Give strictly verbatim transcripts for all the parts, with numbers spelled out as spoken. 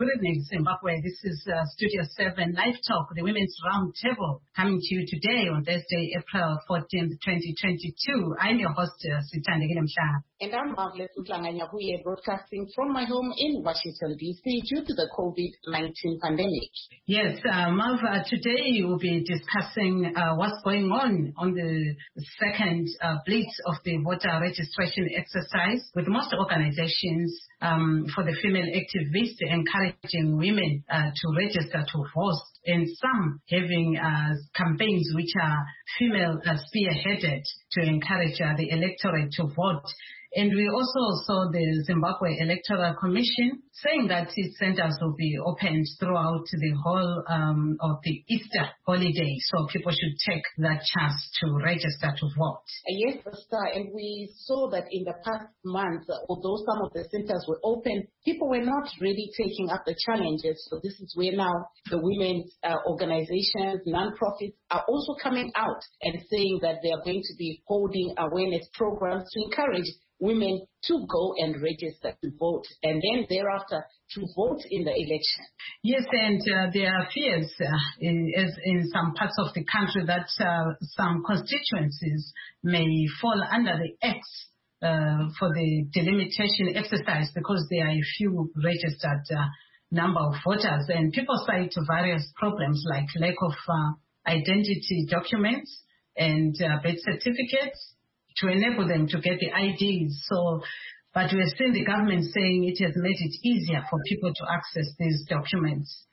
Good evening, Zimbabwe. This is uh, Studio seven Live Talk, the Women's Roundtable, coming to you today on Thursday, April fourteenth, twenty twenty-two. I'm your host, uh, Sithandile Mhlanga. And I'm Marvelous Mhlanga, broadcasting from my home in Washington, D C due to the COVID nineteen pandemic. Yes, uh, Marv, uh, today we will be discussing uh, what's going on on the second uh, blitz of the voter registration exercise, with most organizations um, for the female activists encouraging women uh, to register to vote, and some having uh, campaigns which are female uh, spearheaded to encourage uh, the electorate to vote. And we also saw the Zimbabwe Electoral Commission saying that its centers will be opened throughout the whole um, of the Easter holiday, so people should take that chance to register to vote. Yes, Star, and we saw that in the past month, although some of the centers were open, people were not really taking up the challenges. So this is where now the women's uh, organizations, non-profits are also coming out and saying that they are going to be holding awareness programs to encourage women to go and register to vote, and then thereafter to vote in the election. Yes, and uh, there are fears uh, in, as in some parts of the country that uh, some constituencies may fall under the X uh, for the delimitation exercise because there are a few registered uh, number of voters, and people cite various problems like lack of uh, identity documents and uh, birth certificates to enable them to get the I Ds. So, but we've seen the government saying it has made it easier for people to access these documents.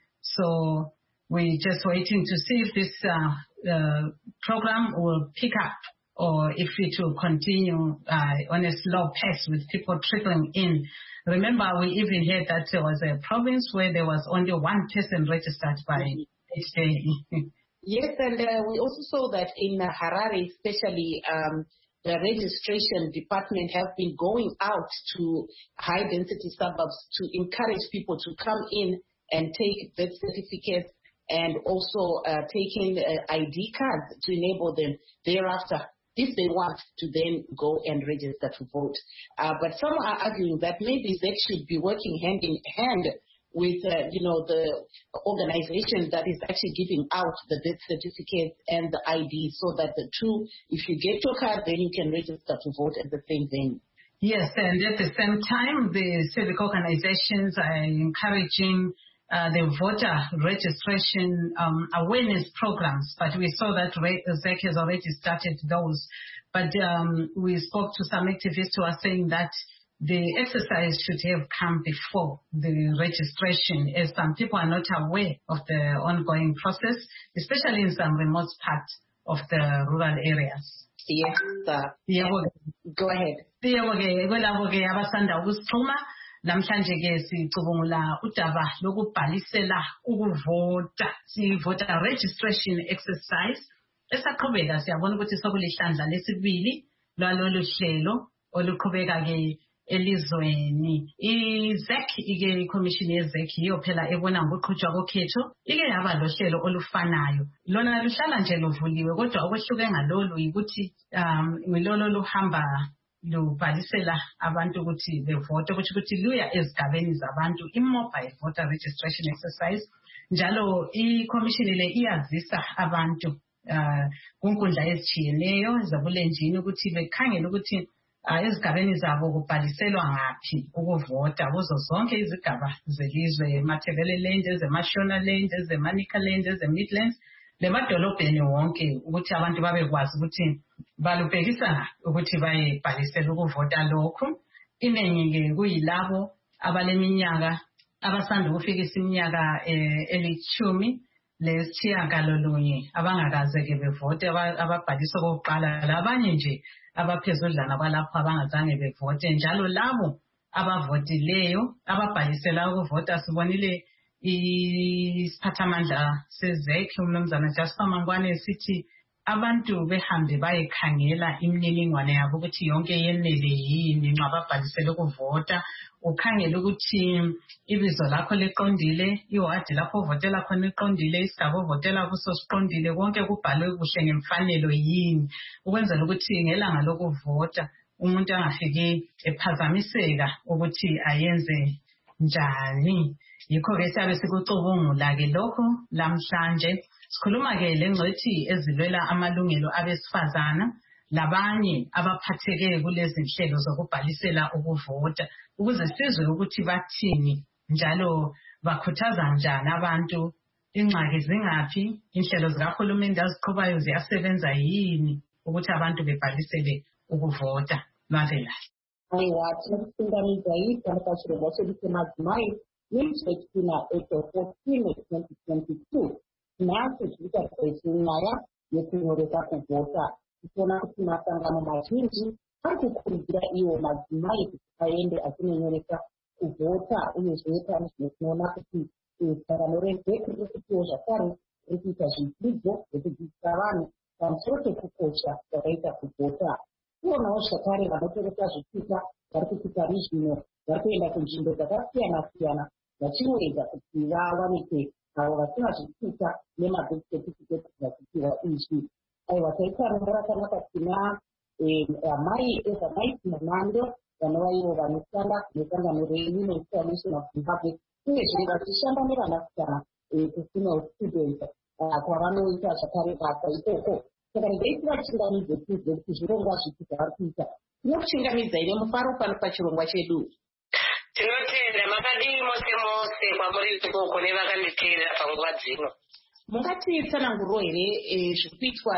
So we're just waiting to see if this uh, uh, program will pick up or if it will continue uh, on a slow pace with people trickling in. Remember, we even heard that there was a province where there was only one person registered by each day. Yes, and uh, we also saw that in uh, Harare, especially, um, the registration department have been going out to high-density suburbs to encourage people to come in and take birth certificates and also uh, taking uh, I D cards to enable them thereafter, if they want, to then go and register to vote. Uh, but some are arguing that maybe they should be working hand in hand with, uh, you know, the organization that is actually giving out the birth certificate and the I D, so that the two, if you get your card, then you can register to vote at the same venue. Yes, and at the same time, the civic organizations are encouraging uh, the voter registration um, awareness programs, but we saw that Z E C has already started those. But um, we spoke to some activists who are saying that the exercise should have come before the registration, as some people are not aware of the ongoing process, especially in some remote parts of the rural areas. Yes, sir. Yeah, go ahead. Namhlanje ke sicubungula udaba lokubhalisela ukuvota, sivota registration exercise esaqhubeka. Siyabona ukuthi sokulihlandla lesibili lwalolu hlelo oluqhubeka ke elizweni. I-Z E C, ike iCommission ye-Z E C yiyo phela ebona ngokuqhutshwa kokhetho, ike yaba lohlelo olufanayo. Lona luhlala nje luvuliwe, kodwa okwehluke ngalolu yikuthi um ngilolo luhamba lubhalisela abantu ukuthi bevote, ukuthi ukuthi luya ezigabeni zabantu, i-mobile voter registration exercise. Njalo iCommission le iyazisa abantu uh, kunkundla ezitshiyeneyo zabulenjini ukuthi bekhangele ukuthi ezigabeni zabo kubhaliselwa ngaphi ukuvota kuzo zonke izigaba zelizwe, eMatabeleland, ezeMashonaland, ezeManicaland, ezeMidlands, lemadolobheni wonke, ukuthi abantu babekwazi ukuthi balubhekisa ukuthi bayebhalisela ukuvota lokhu. Iningi-ke kuyilabo abaleminyaka abasanda ukufikisa iminyaka elithumi lesitshiyagalolunye abangakaze-ke bevote, ababhalisa okokuqala, labanye nje abaphezudlana balapho abangazange bevote. Njalo labo abavotileyo ababhalisela ukuvota, sibonile isiphathamandla se-Z E C umnumzana Jasper Mangwane sithi abantu behambe bayekhangela imininingwane yabo ukuthi yonke yenele yini nxa babhalisele ukuvota, ukhangele ukuthi ibizo lakho liqondile, iwadi lapho uvotela khona iqondile, isigaba ovotela kuso siqondile, konke kubhalwe kuhle ngemfanelo yini, ukwenzela ukuthi ngelanga lokuvota umuntu angafiki ephazamiseka ukuthi ayenze njani. Yikho-ke siyabe sikucubungula-ke lokhu lamhlanje. Sikhuluma-ke lengcwethi ezilwela amalungelo abesifazana labanye abaphatheke kulezi nhlelo zokubhalisela ukuvota ukuze sizwe ukuthi bathini njalo bakhuthaza njani abantu. Ingxaki zingaphi? Inhlelo zikahulumeni aziqhubayo ziyasebenza yini ukuthi abantu bebhalisele ukuvota? Mavela. Wathi ukusinganiza yidala kashirwa semadzimai yemthethina April fourteenth twenty twenty-two. Naso chikutarisa yekunyoresa kuvota. Tinoona kuti masangano mazhinji ari kukurudzira iwo madzimai kuti aende achinonyoresa kuvota uyezve pane zvimwe tinoona kuti sangano rezvek riri kutiwo zvakare riri kuita zvidzidzo zvekudzidzisa vanhu pamusoro pekukosha kwakaita kuvota. Tionawo zvakare vanotoresa zvipika vari kuita rizvino vari kuenda kunzvimbo dzakasiyana siyana vachiwedza kuti vawanike avo vasina zvipika nemabirth certificate zvakupihwa izvi. Aiwa taita rongora rakanaka tina amai ezamaiti munhando vanova ivo vanoshanda nesangano reunion foundation of Zimbabwe uyezve vachishanda nevanasikana kusinawo students kwavanoita zvakare basa ikoko. Saka ndeiti vachingamidze tize kuti zvirongwa zvipi zvavari kuita. Tinokuchingamidzai nemufaro pano pachirongwa chedu. Tinotenda makadii mose mose kwamuri ikoko nevakanditeerera panguva dzino. Mungatitsananguriro here zviri kuitwa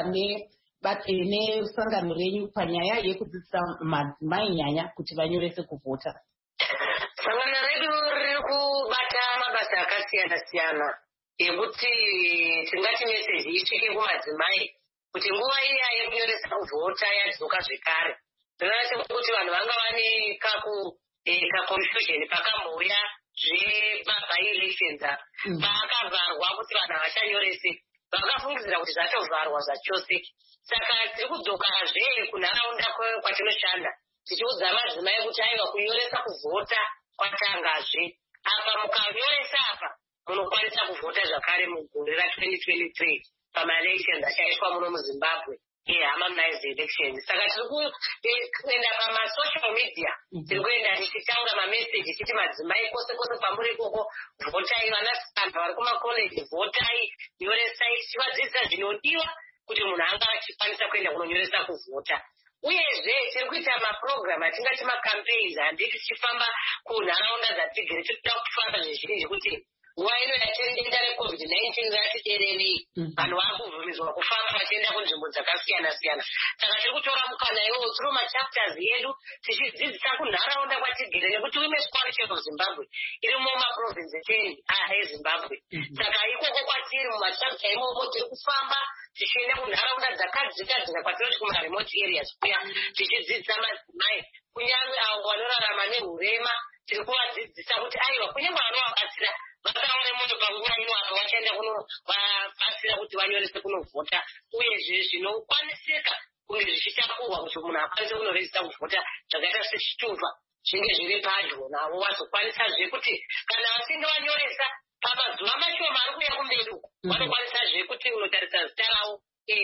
nesangano renyu panyaya yekudzidzisa madzimai nyanya kuti vanyorese kuvota? Sangano redu riri kubata mabasa akasiyana siyana ekuti tingati meseji isvike kumadzimai kuti nguva iya yekunyoresa kuvota yadzoka zvekare. Zvinoratidza kuti vanhu vanga vane kaconfusion pakambouya zvema-by-elections paakavharwa kuti vanhu havachanyorese vakafungidzira kuti zvatovharwa zvachose. Saka tiri kudzokazve kunharaunda kwatinoshanda tichiudza madzimai kuti aiwa kunyoresa kuvhota kwatangazve. Apa mukanyoresa apa munokwanisa kuvhota zvakare mugore ra-twenty twenty-three pama-elections achaitwa muno muZimbabwe harmonized elections. Saka tiri kuenda pamasocial media tiri kuenda tichitaura mameseji tichiti madzimai kwose kwose kwamuri ikoko vhotai, vanasikana vari kumakoleji vhotai, nyoresai, tichivadzidzisa zvinodiwa kuti munhu anga achikwanisa kuenda kunonyoresa kuvhota. Uyezve tiri kuita maprogram atingati macampaigns handiti tichifamba kunharaunda dzatigere tinoda kufamba zvezvinezvi kuti nguva ino yatendenda recovid nineteen ratidererei vanhu vari kubvumidzwa kufamba vachienda kunzvimbo dzakasiyana siyana. Saka tiri kutora mukana iwowo through machapters edu tichidzidzisa kunharaunda kwatigere nekuti Women's Coalition of Zimbabwe iri mumaprovince ten eZimbabwe. Saka ikoko kwatiri mumachapta imomo tiri kufamba tichienda kunharaunda dzakadzika dzika kwatinoti kumaremote areas kuya tichidzidzisa madzimai kunyange avo vanorarama neurema tiri kuvadzidzisa kuti aiwa kunyange vanovabatsira vakaone munhu panguva ino apo vachaenda kunovabatsira kuti vanyorese kunovhota. Uyezve zvinokwanisika kunge zvichitakurwa kuti munhu akwanise kunorejista kuvhota zvakaita sechitupa zvinge zviri padyo navo vazokwanisazve kuti kana vachinge vanyoresa pamazuva mashoma ari kuuya kumberi uko vanokwanisazve kuti unotarisa zita ravo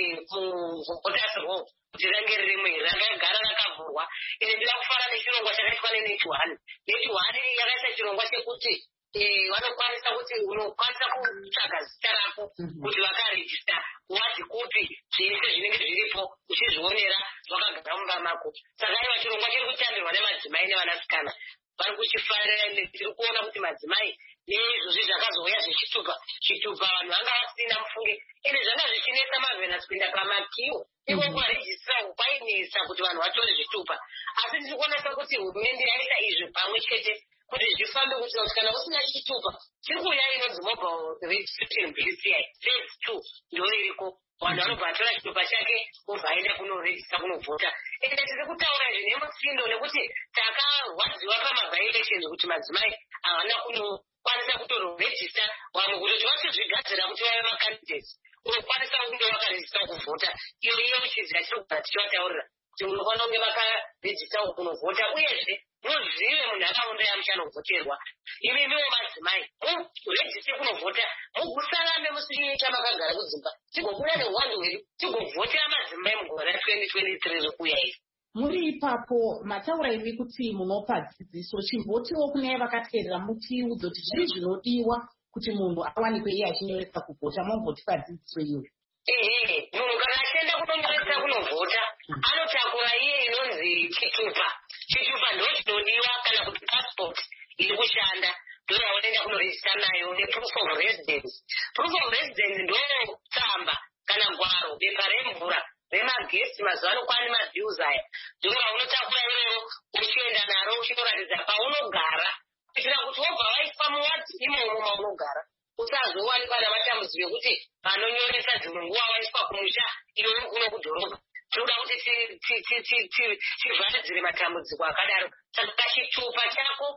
muvhotas roll kuti range rimwe rakagara rakavhurwa. Ine ndira kufara nechirongwa chakaitwa nenet one. net one yakaita chirongwa chekuti vanokwanisa kuti unokwanisa kutsvaga zita rako kuti vakarejista wazi kupi zvese zvinenge zviripo uchizvionera vakagara mumba mako. Saka iva chirongwa chiri kutandirwa nemadzimai nevanasikana vari kuchifarira. Tiri kuona kuti madzimai neizvozvi zvakazouya zvechitupa chitupa vanhu vanga vasina mufunge ine zvanga zvichinesa mavhenasi kuenda pamakiwo ikoko varejistirawo kwainesa kuti vanhu vatore zvitupa. Asi tiri kuonesa kuti hurumende yaita izvi pamwe chete kuti zvifambe kuti kana usina chitupa chiri kuuya inonzi mobile registration bill phase two ndo iriko. Vanhu vanobva vatora chitupa chake obva aenda kunorejista kunovhota. Ende tiri kutaura izvi nemutsindo nekuti takarwadziwa pama-by-elections kuti madzimai havana kunokwanisa kutorejista vamwe kutoti vachizvigadzira kuti vave macandidates unokwanisa kunge vakarejista kuvhota. Iyo iyo muchidzira tiri kubva tichivataurira kuti munofanira kunge vakarejista kunovhota. Uyezve muzive munharaunda yamuchanovhoterwa imimiwo madzimai murejiste kunovhota mugusarambe musiita makagara kudzimba tigobuda neuwandu hwedu tigovhotera madzimai mugore ra-twenty twenty-three rikuuya iri. muri ipapo mataura iri kuti munopa dzidziso chimbotiwo kune vakateerera mutiudzo kuti zvii zvinodiwa kuti munhu awanikwe iye achinyoresa kuvhota mombotipa dzidziso iyoyo. ehe munhu kana achienda kunonyoresa kunovhota anotakura iye inonzi chitupa. Chitupa ndo chinodiwa kana kuti passport iri kushanda ndo yaonoenda kunorejista nayo neproof of residence. Proof of residence ndo tsamba kana gwaro bepa remvura remagesi mazuva ano kwaane mabhiuzi aya ndo raunotakura iwewo uchienda naro uchinoratidza paunogara kuitira kuti wobva waiswa muwati imomo maunogara usazowanikwa namatambudziko ekuti vanonyoresa dzimwe nguva waiswa kumusha iwe uri kuno kudhorobha. Tinoda kuti tivharidzire matambudziko akadaro. Saka chitupa chako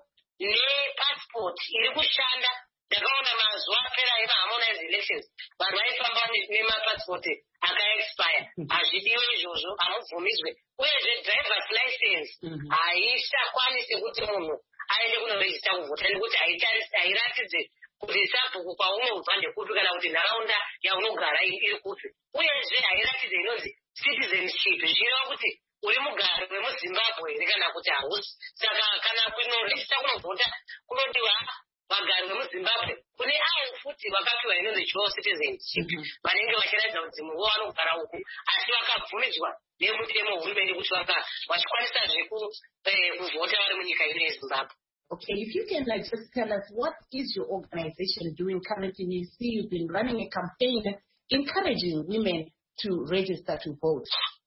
nepassport iri kushanda. Ndakaona mazuva apera emaharmonize elections vanhu vaifamba nemapassport akaexpire. Hazvidiwe izvozvo, hamubvumidzwe. Uyezve drivers license haishakwanisi kuti munhu aende kunorejista kuvhota nekuti hairatidze kuti sabhuku kwaunobva ndekupi kana kuti nharaunda yaunogara iri kupi. Uyezve hairatidze inonzi citizenship zvichireva kuti uri mugari wemuzimbabwe here kana kuti hausi. Saka kana kunorejista kunovhota kunodiwa vagari vemuzimbabwe kune avo futi vakapiwa inonzi dual citizenship vanenge vachiratidza kuti dzimwe nguva vanogara uku asi vakabvumidzwa nemutemo hurumende kuti vachikwanisazve kuvhota vari munyika ino yezimbabwe. Okay, if you can like just tell us what is your organization doing currently? You see you've been running a campaign encouraging women to register to vote.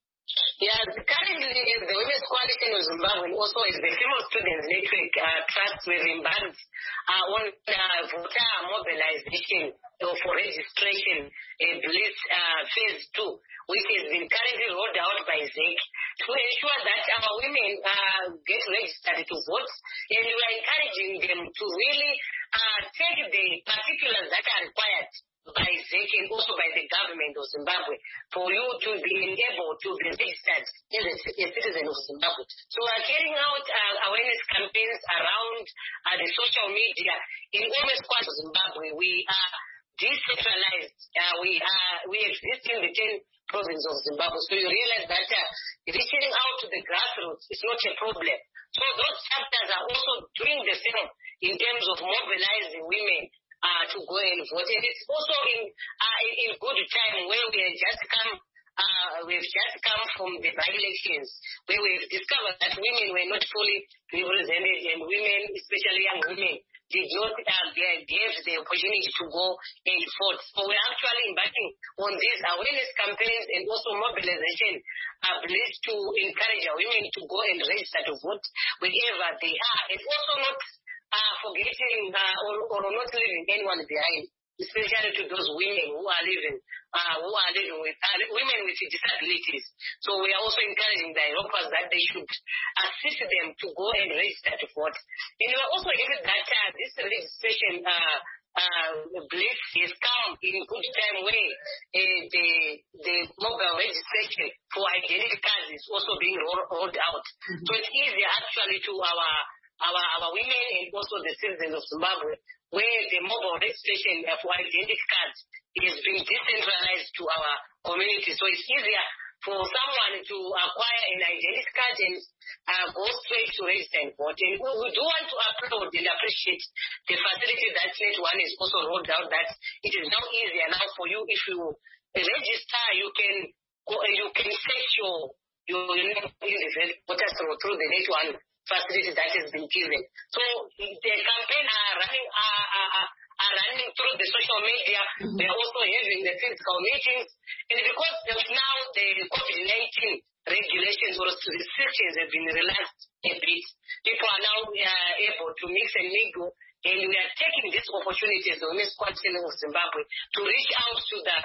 Yeah, currently the Women's Coalition of Zimbabwe also is the Female Students Network uh, Trust with embarked uh, on uh, voter mobilization uh, for registration uh, Bliss uh, phase two, which has been currently rolled out by Z E C to ensure that our women uh, get registered to vote, and we are encouraging them to really uh, take the particulars that are required by Z E C and also by the government of Zimbabwe for you to be able to be registered as a, a citizen of Zimbabwe. So we are carrying out uh, awareness campaigns around uh, the social media in almost quite Zimbabwe. We are decentralized. Uh, we are we exist in the ten provinces of Zimbabwe. So you realize that uh, reaching out to the grassroots is not a problem. So those chapters are also doing the same in terms of mobilizing women Uh, to go and vote. And it's also in uh, in good time where we have just come uh, we've just come from the by-elections where we've discovered that women were not fully represented, and women, especially young women, did not uh, give the opportunity to go and vote. So we're actually embarking on these awareness campaigns and also mobilization uh, to encourage our women to go and register to vote wherever they are, and also not Uh, forgetting uh, or, or not leaving anyone behind, especially to those women who are living, uh, who are living with uh, women with disabilities. So we are also encouraging the Europeans that they should assist them to go and register to vote. And we are also hearing that uh, this registration uh, uh, Bliss has come in good time where uh, the the mobile registration for identity cards is also being rolled, rolled out. Mm-hmm. So it's easier actually to our Our, our women and also the citizens of Zimbabwe, where the mobile registration for identity cards is being decentralized to our community. So it's easier for someone to acquire an identity card and uh, go straight to register and vote. And we, we do want to applaud and appreciate the facility that Net One is also rolled out, that it is now easier now for you. If you register, you can go, you can search your your name in the voters through the Net One facility that has been given. So the campaign are running are, are, are running through the social media. Mm-hmm. They are also having the physical meetings, and because now the COVID nineteen regulations or restrictions have been relaxed a bit, people are now uh, able to mix and mingle, and we are taking this opportunity as the Women's Coalition of Zimbabwe to reach out to the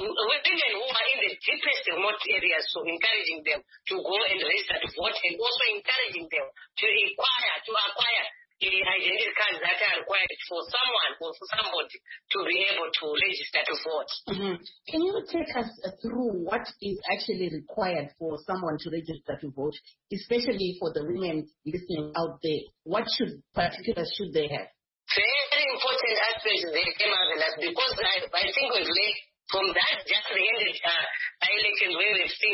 women who are in the deepest remote areas, so encouraging them to go and register to vote, and also encouraging them to acquire to acquire the identity cards that are required for someone or for somebody to be able to register to vote. Mm-hmm. Can you take us through what is actually required for someone to register to vote, especially for the women listening out there? What should particulars should they have? Very important aspects they came out of that, because I, I think we've laid from that just the ended uh, elections where we've seen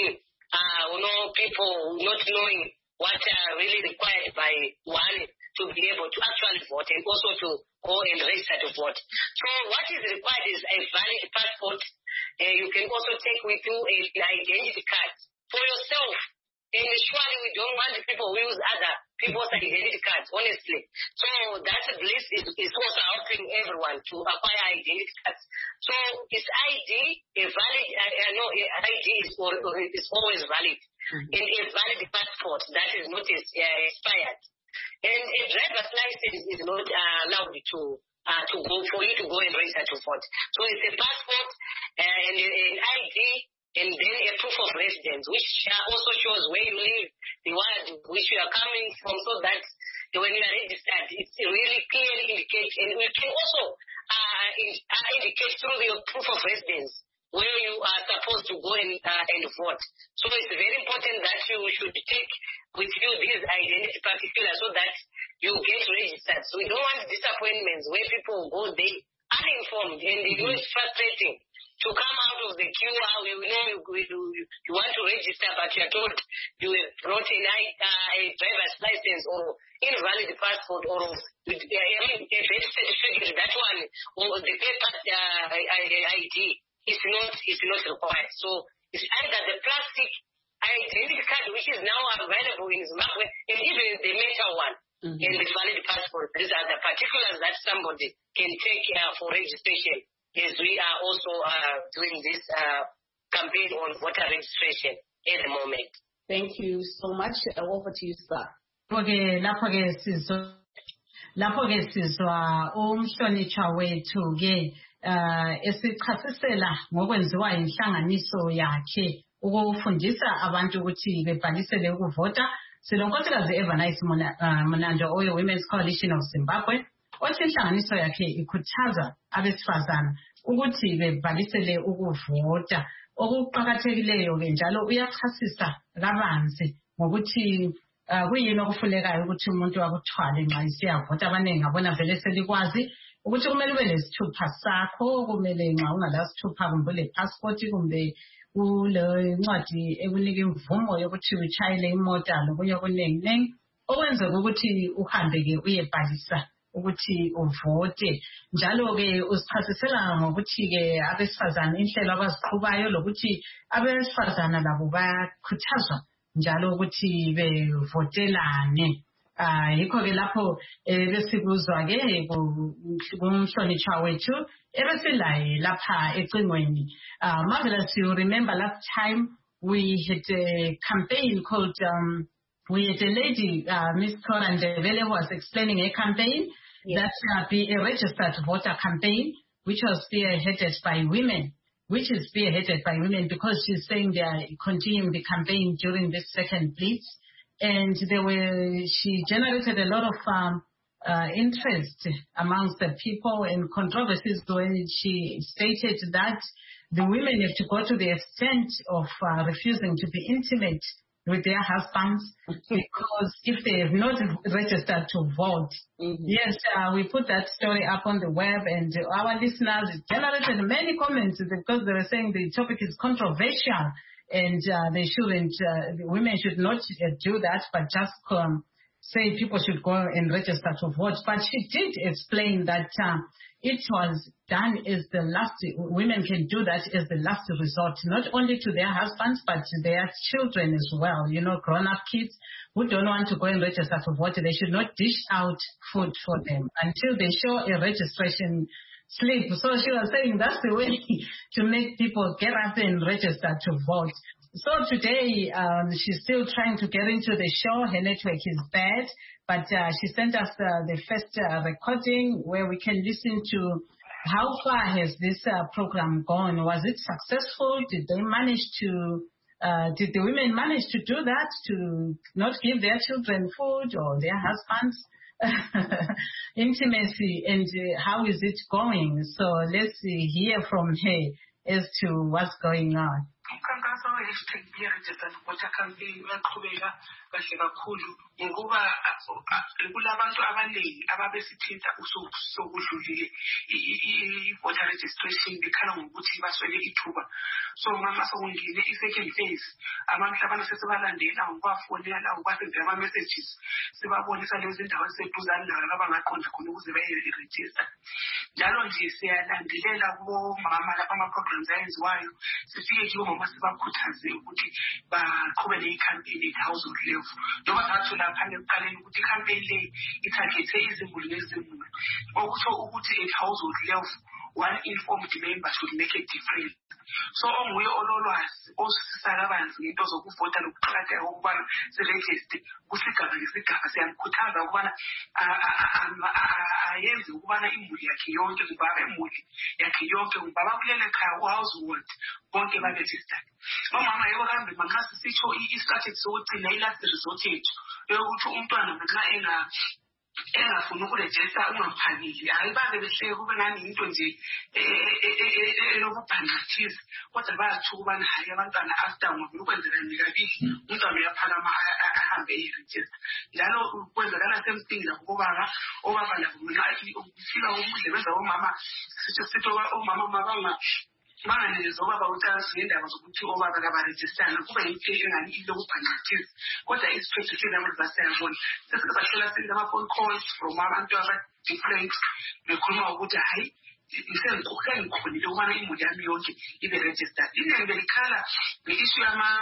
uh, you know, people not knowing what are really required by one to be able to actually vote and also to go and register to vote. So what is required is a valid passport. Uh, you can also take with you an identity card for yourself. And surely we don't want people who use other people's identity cards, honestly. So that list is, is also helping everyone to acquire identity cards. So is I D a valid, I, I know I D is, or, or is always valid. Mm-hmm. And a valid passport that is not uh, expired. And a driver's license is not uh, allowed to uh, to go for you to go and register to vote. So it's a passport uh, and an I D, and then a proof of residence, which also shows where you live, the ward which you are coming from, so that when you are registered, it really clearly indicates, and we can also uh, indicate through your proof of residence where you are supposed to go and, uh, and vote. So it's very important that you should take with you these identity particulars so that you get registered. So we don't want disappointments where people go there uninformed, and you know it's frustrating to come out of the queue. How you know you, you, you want to register, but you are told you have brought in a, uh, a driver's license or invalid passport or uh, a birth certificate, that one, or the paper uh, I D is not, is not required. So it's either the plastic identity card, which is now available in Zimbabwe, and even the metal one, mm-hmm. and the valid passport. These are the particulars that somebody can take uh, for registration, as we are also uh, doing this uh, campaign on voter registration at the moment. Thank you so much. Over to you, sir. Okay, lapho ke sizwa lapho ke sizwa umhlonishwa wethu ke uh esichasisela ngokwenziwa inhlanganiso yakhe ukufundisa abantu ukuthi bebhalisele ukuvota. Silonkosikazi Evanice Monando oye Women's Coalition of Zimbabwe, othi inhlanganiso yakhe ikhuthaza abesifazana ukuthi bebhalisele ukuvota. Okuqhakathekileyo ke njalo uyachasisa kabanzi ngokuthi kuyini okufunekayo ukuthi umuntu akuthwale nxa isiyavota. Abaningi ngabona vele selikwazi ukuthi kumele ube lesithupha sakho, kumele nxa ungalasithupha kumbe le passport kumbe kule ncwadi ekunika imvumo yokuthi utshayele imota lokunye okuningi nengi okwenzeka ukuthi uhambe ke uyebhalisa ukuthi uvote. Njalo ke usichasisela ngokuthi ke abesifazana inhlelo abaziqhubayo lokuthi abesifazana labo bayakhuthazwa njalo ukuthi bevotelane. Ah yikho ke lapho besikuzwa ke kumhlonishwa wethu ebesilaye lapha ecingweni. Uh, Marvelous, you remember last time we had a campaign called, um, we had a lady, uh, Miss Cora Ndebele, who was explaining a campaign, yes. that uh, be a registered voter campaign, which was spearheaded by women, which is spearheaded by women because she's saying they are continuing the campaign during this second blitz. And they were, she generated a lot of um, uh, interest amongst the people and controversies when she stated that the women have to go to the extent of uh, refusing to be intimate with their husbands because if they have not registered to vote. Mm-hmm. Yes, uh, we put that story up on the web, and our listeners generated many comments because they were saying the topic is controversial and uh, they shouldn't, uh, the women should not uh, do that, but just um, say people should go and register to vote. But she did explain that uh, it was done as the last, women can do that as the last resort, not only to their husbands, but to their children as well. You know, grown-up kids who don't want to go and register to vote, they should not dish out food for them until they show a registration slip. So she was saying that's the way to make people get up and register to vote. So today, um, she's still trying to get into the show. Her network is bad, but uh, she sent us uh, the first uh, recording where we can listen to how far has this uh, program gone. Was it successful? Did they manage to, uh, did the women manage to do that, to not give their children food or their husbands intimacy, and uh, how is it going? So let's see, hear from her as to what's going on. umkhankaso we-hashtag be-registered voter campaign uyaqhubeka kahle kakhulu ngokuba kulabantu abaningi ababesithinta usokudlulile i-voter registration bekhala ngokuthi baswele ithuba. So mama sokungile i-second phase abantu abana sesibalandela ngokwafonela ngokwasenzela ama-messages sibabonisa lezi zindawo eziseduzane nabo abangaqonda khona ukuze baye-register. Njalo nje siyalandelela kubomama lapha ama-programs ayenziwayo sifike kibo mama sibakhuthaze ukuthi baqhubele i-campaign e-household level. Njengoba sathola phana ekuqaleni ukuthi i-campaign le ithargethe izimuli nezimuli okusho ukuthi e-household level one informed member should make a difference. So onguye ololwazi osisakabanzi ngento zokuvota lokuqhakatheka ukubana siregister kusigaba ngesigaba siyamkhuthaza ukubana ayenze ukubana imuli yakhe yonke ngubaba imuli yakhe yonke ngubaba kulele ekhaya ku-household bonke ba-registered. Omama yebo kambe manxa sisitsho i-strategy sokugcina i-last resort yethu yokuthi umntwana manxa enga engafuna ukurejista ungaphangile ayibaze behleke kube ngani into nje elokubhanqathiza kodwa bayathi ukubana hayi abantwana after ngoba ukwenzeka nikabili umntwana uyaphakama ahambe eyirejista. Njalo kwenzakala semthing lakubaba obaba labo ukufika umudle benza omama sithi omama mabanga banganezwa obaba utansi ngendaba zokuthi obaba kabarejistana kuba yinto engani ilokubhanqathiza kodwa isiphethwe sinabo zasiyabona sesizahlela senza ama-phone calls from abantu aba-different bekhuluma ukuthi hayi isengikhonile ukubana imuli yami yonke ibe registered. Iningi belikhala nge-issue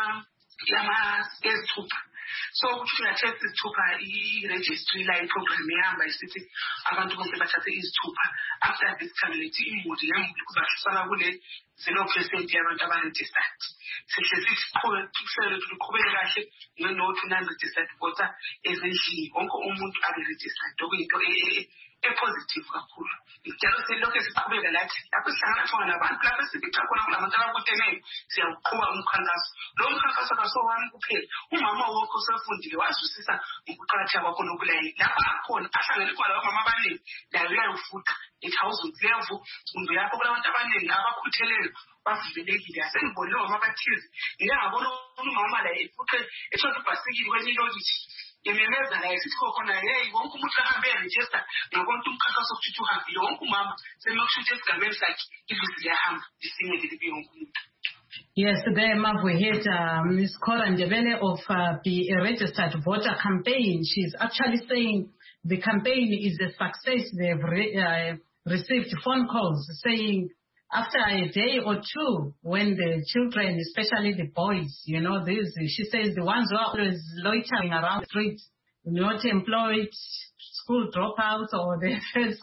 yama-ezithupha. So ukuthi uyathetha izithupha i-registry la iprogram ehamba isithi abantu bonke bathathe izithupha after this time lethi imuli yemuli kuzahlusana kule zero percent yabantu abaregistered. Sihle siqhubele tuqhubele kahle no-to non-registered voter ezindlini wonke umuntu abe-registered okuyinto e-positive kakhulu. Njalo silokhu siqhubeka lathi lapho sihlangana khona nabantu lapho sibika khona kulabantu abakuteneyo siyawuqhuba umkhankaso. Lo mkhankaso kasowami kuphela umama wonke osefundile wazwisisa ukuqakatheka kwakho nokulayi lapho akhona ahlangene khona labo mama abaningi layo uyawufuqa i-thousand level umntu yakho kulabantu abaningi abakhutheleyo bavimelekile. Asengibonile omama abathize ngike ngabona umama la efuqe ethonta ubhasikili kwenye ilokithi imemeza la isithi khona hey wonke umuntu ahambe eregister ngabona umkhankaso ukuthi uhambile wonke umama semekushuthi esigabeni sakhe ivizi liyahamba isingeke libe wonke umuntu. Yes, there Mav, we heard uh, Miz Cora Ndebele of uh, the Registered Voter Campaign. She's actually saying the campaign is a success. They've re- uh, received phone calls saying after a day or two, when the children, especially the boys, you know, these, she says the ones who are always loitering around the streets, not employed, school dropouts, or they,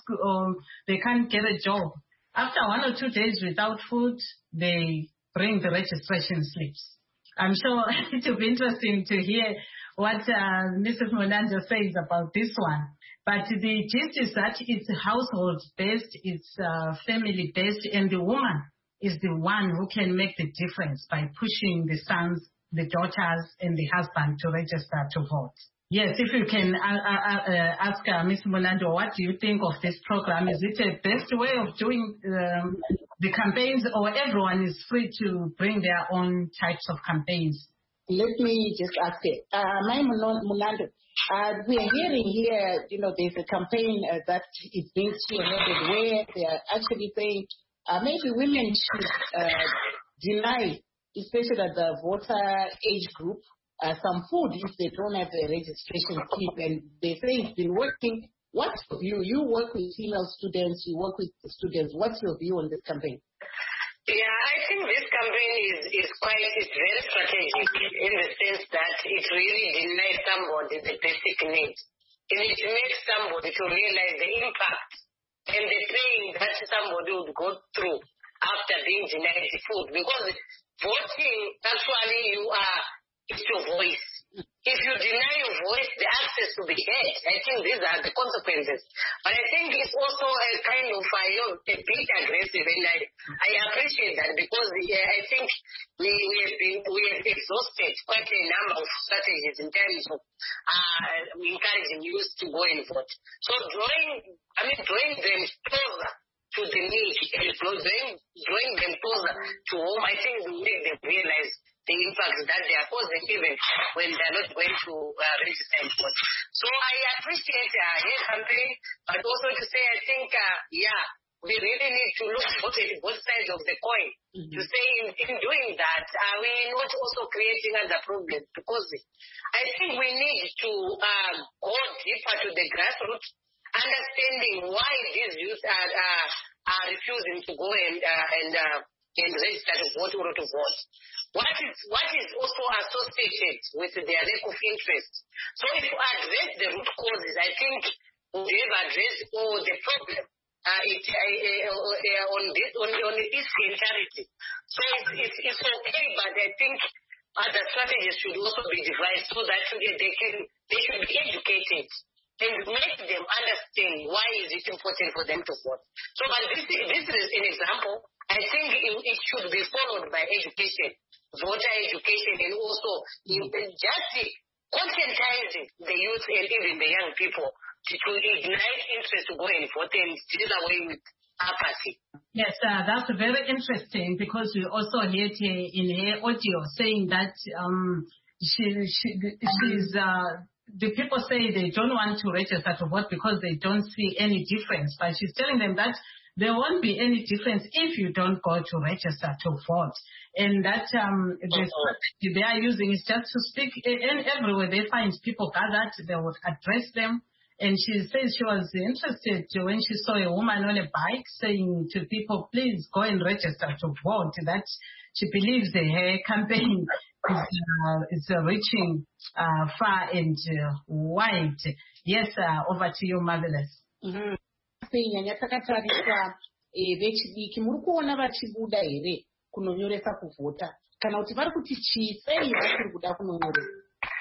or they can't get a job. After one or two days without food, they bring the registration slips. I'm sure it will be interesting to hear what uh, Missus Mulando says about this one. But the gist is that it's household-based, it's uh, family-based, and the woman is the one who can make the difference by pushing the sons, the daughters, and the husband to register to vote. Yes, if you can uh, uh, uh, ask uh, Miz Mulando, what do you think of this program? Is it a best way of doing um, the campaigns, or everyone is free to bring their own types of campaigns? Let me just ask it. Uh, my Mulando, uh, we are hearing here, you know, there's a campaign uh, that is being spearheaded where they are actually saying uh, maybe women should uh, deny, especially at the voter age group, uh, some food if they don't have a registration slip. And they say it's been working. What's your view? You work with female students, you work with students. What's your view on this campaign? Yeah, I think this campaign is, is quite, it's very strategic in the sense that it really denies somebody the basic needs. And it makes somebody to realize the impact and the pain that somebody would go through after being denied the food. Because voting, actually, you are, it's your voice. If you deny your voice, the access to be heard, I think these are the consequences. But I think it's also a kind of a, you know, a bit aggressive, and I, I appreciate that because yeah, I think we, we have been we have exhausted quite a number of strategies in terms of uh, encouraging youth to go and vote. So drawing, I mean, drawing them closer to the need and drawing, drawing them closer to home, I think will make them realize the impact that they are causing even when they are not going to uh, register and vote. So I appreciate uh, her campaign, but also to say I think, uh, yeah, we really need to look both at both sides of the coin. Mm-hmm. To say in, in doing that, are we not also creating other problems? Because I think we need to uh, go deeper to the grassroots, understanding why these youth are, uh, are refusing to go and uh, and uh, and register to vote or to vote. What is what is also associated with their lack of interest? So if we address the root causes, I think we have addressed all the problem. Uh, it, uh, uh, uh, on this on, on this entirety. So it's, it's, it's okay, but I think other strategies should also be devised so that they can they should be educated and make them understand why is it important for them to vote. So, but this, this is an example. I think it, it should be followed by education, voter education, and also in, just conscientizing the youth and even the young people to ignite interest to go and vote and deal away with apathy. Yes, uh, that's very interesting because we also heard uh, in her audio saying that um, she, she she's uh, the people say they don't want to register to vote because they don't see any difference, but she's telling them that there won't be any difference if you don't go to register to vote, and that um, the strategy they are using is just to speak, and everywhere they find people gathered, they would address them. And she says she was interested when she saw a woman on a bike saying to people, please go and register to vote, that she believes the her campaign is, uh, is uh, reaching uh, far and uh, wide. Yes, uh, over to you, Marvelous. Mm-hmm. Vechidiki muri kuona vachibuda here kunonyoresa kuvhota kana kuti vari kuti chii sei vachiri kuda kunonyoresa?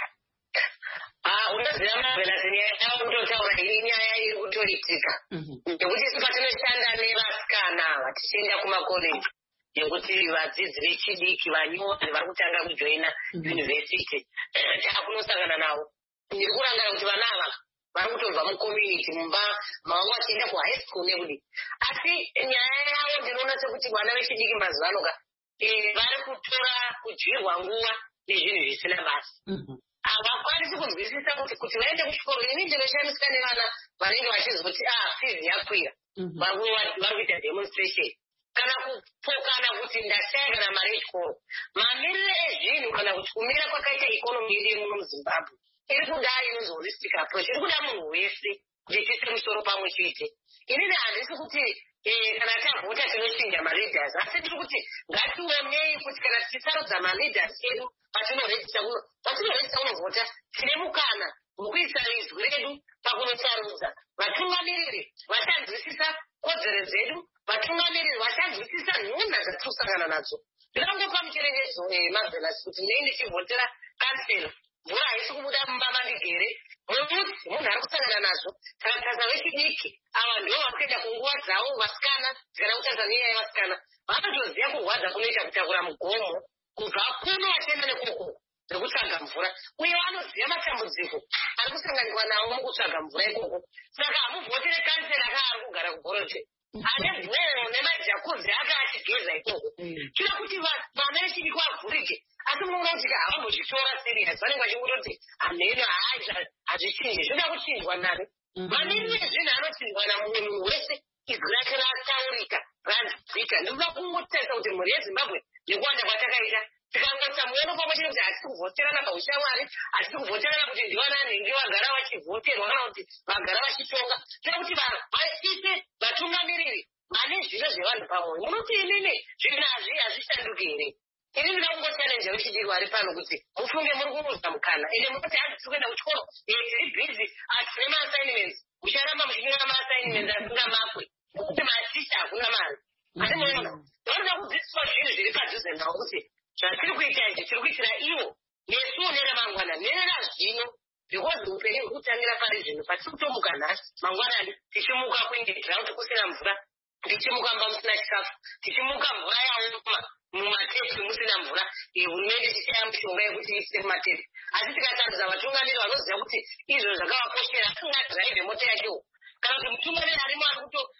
Unoziva Marvelous, nyaya yakutotaura iyi nyaya iri kutoitika yekuti isu patinoshanda nevasikana ava tichienda kumakoreji yekuti vadzidzi vechidiki vanyori vari kutanga kujoina yunivhesiti taakunosangana navo. Ndiri kurangana kuti vana ava vari kutobva mucommunity mumba mavangu vachienda kuhigh school nekudi, asi nyaya yavo ndinoona sekuti vana vechidiki mazuva anoka vari kutora kudyirwa nguva nezvinhu zvisina basa. Havakwanisi kunzwisisa kuti kuti vaende kuchikoro. Ini ndinoshamisika nevana vanenge vachizoti ah fizi yakwira vari kuita demonstration kana kupokana kuti ndashaya kana mari yechikoro. Mamiriro ezvinhu kana kuti kumira kwakaita ikonomi iri muno muZimbabwe iri kuda inonzi holistic approach, iri kuda munhu wese kuti tiise musoro pamwe chete. Inini handisi kuti kana tavhota tinochinja maleaders, asi tiri kuti ngationei kuti kana tichisarudza maleaders edu patinoregisita kunovhota tine mukana wokuisa izwi redu pakunosarudza. Vatungamiriri vachanzwisisa kodzero dzedu, vatungamiriri vachanzwisisa nhunha dzatinosangana nadzo. Ndinongopa mucherechedzo Marvelous kuti nei ndichivhotera kansela, mvura haisi kubuda mumba mandigere muti munhu ari kusangana nazvo. Saka taza vechidiki ava ndivo vari kuenda kunguva dzavo, vasikana kana kutanzania yevasikana vanotoziva kurwadza kunoita kutakura mugomo kubva kuno vachienda nekoko rekutsvaga mvura, uye vanoziva matambudziko ari kusanganikwa navo mukutsvaga mvura ikoko. Saka hamuvhotere kansela kaa ari kugara kugoroje ane bhoo nemajakudzi aka achigeza ikoko. Tira kuti vana vechidiki vavhurike, asi munoona kuti havambozvitora serious, vanenge vachingototi hameno hazvichinje, zvoda kuchinjwa nani. Mamiriro ezvinhu anochinjwa namunhu wese, izwi rake rataurika ranzika. Ndinoda kungotarisa kuti mhuri yeZimbabwe nekuwanda kwatakaita tikangotsa muono pamwe chete kuti hatisi kuvhoterana paushamwari, hatisi kuvhoterana kuti ndivana nenge vagara vachivhoterwa kana kuti vagara vachitonga. Tira kuti vaise vatungamiriri vane zviro zvevanhu pamwoyo. Munoti inini zvinhu hazvi hazvishanduki here? Ini ndinoda kungochalenja vechidiki vari pano kuti mufunge muri kuudza mukana ende munoti handisi kuenda kuchikoro tiri bhizi hatine maassignments, mucharamba muchinyora maassignments asingamakwe kuti maticha hakuna mari. Asi muona vanoda kudzidziswa zvinhu zviri padhuze navo kuti zvatiri kuita izvi tiri kuitira ivo nesuwo neramangwana nerazvino, because upenyu huri kutangira pari zvino patiri kutomuka nhasi mangwanani tichimuka kuende ground kusina mvura, tichimuka mba musina chikafu, tichimuka mvura yaoma mumatepi musina mvura, hurumende tichaya mishonga yekuti iise mumatepi. Asi tikatarudza vatungamiri vanoziva kuti izvo zvakavakoshera asingadhiraivhe mota yacho, kana kuti mutungamiri arimo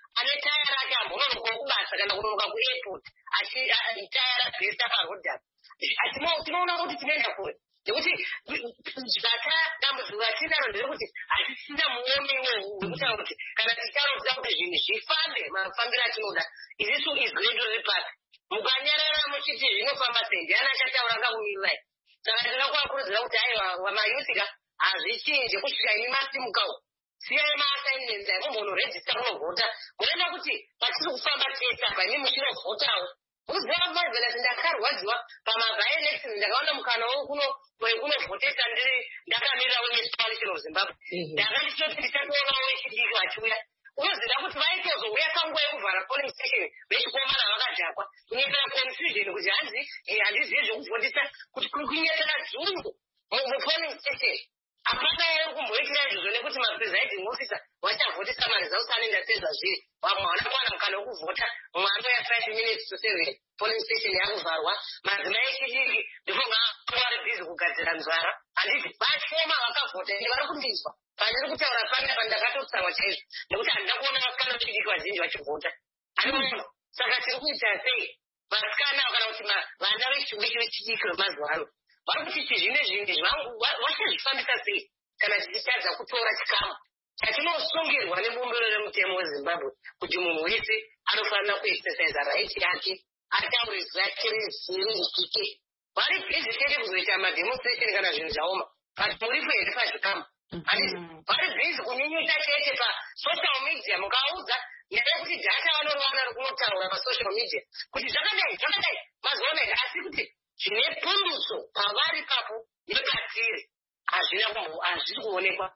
ane taya rake ambononoka kubasa kana kunonoka kuairport taya rabhesi akarodhaka tinoona kuti tinoenda kure nekuti zvakadambudziko ratinaro nderekuti hatisina muono iwowo wekutaura kuti kana ticharodza kuti zvinhu zvifambe mafambiro atinoda isusu is gradually park mukanyarara muchiti zvinofamba sei ndiani achataura akakumirai saka ndinokuvakurudzira kuti aiwa mayuthika hazvichinje kusvika imi masimukawo siyai maassignments aikumbonorejista kunovhota munoenda kuti patiri kufamba tese apa imi muchinovhotawo uziva marvelous ndakarwadziwa pamabielections ndakaona mukana wekunovhotesa ndiri ndakamirira women's coalition of Zimbabwe ndakanditoti ndichatoona wechidiki vachiuya unoziva kuti vaitozouya kanguva yekuvhara polling station vechikomana vakadhakwa kunyepera confusion kuti hanzi handizivi zvekuvhotesa kuti kuri kunyepera dzungu mupolling station apana eri kumboitira izvozvo nekuti mapresiding officer vachavhotesa maresults anoenda sezva zviri vamwe havana kuwana mukana wekuvhota mumwe anoya five minutes to seven polling station yakuvharwa madzimai echidiki ndifunga vari bhizi kugadzira nzara handiti vashoma vakavhota ende vari kundizwa pandiri kutaura panapa ndakatotsamwa chaizvo nekuti handina kuona vasikana vechidiki vazhinji vachivhota anoona saka tiri kuita sei vasikana kana kuti vana vechidiki vechidiki vemazuva ano vari kuti chizvine zvinhu vachazvifambisa sei kana tichitadza kutora chikamu chatinosungirwa nebumbiro remutemo wezimbabwe kuti munhu wese anofanira kuexercisa right yake ataure zvake rizike vari bhizi tete kuzoita mademonstration kana zvinhu zvaoma but muripo here pazvikamu vari bhizi kunyenyeta chete pasocial media mukaudza nekuti dhata vanorwana rikunotaura pasocial media kuti zvakadai zvakadai mazuva ano asi kuti zvine punduso pavari papo nepatiri hazviri kuonekwa.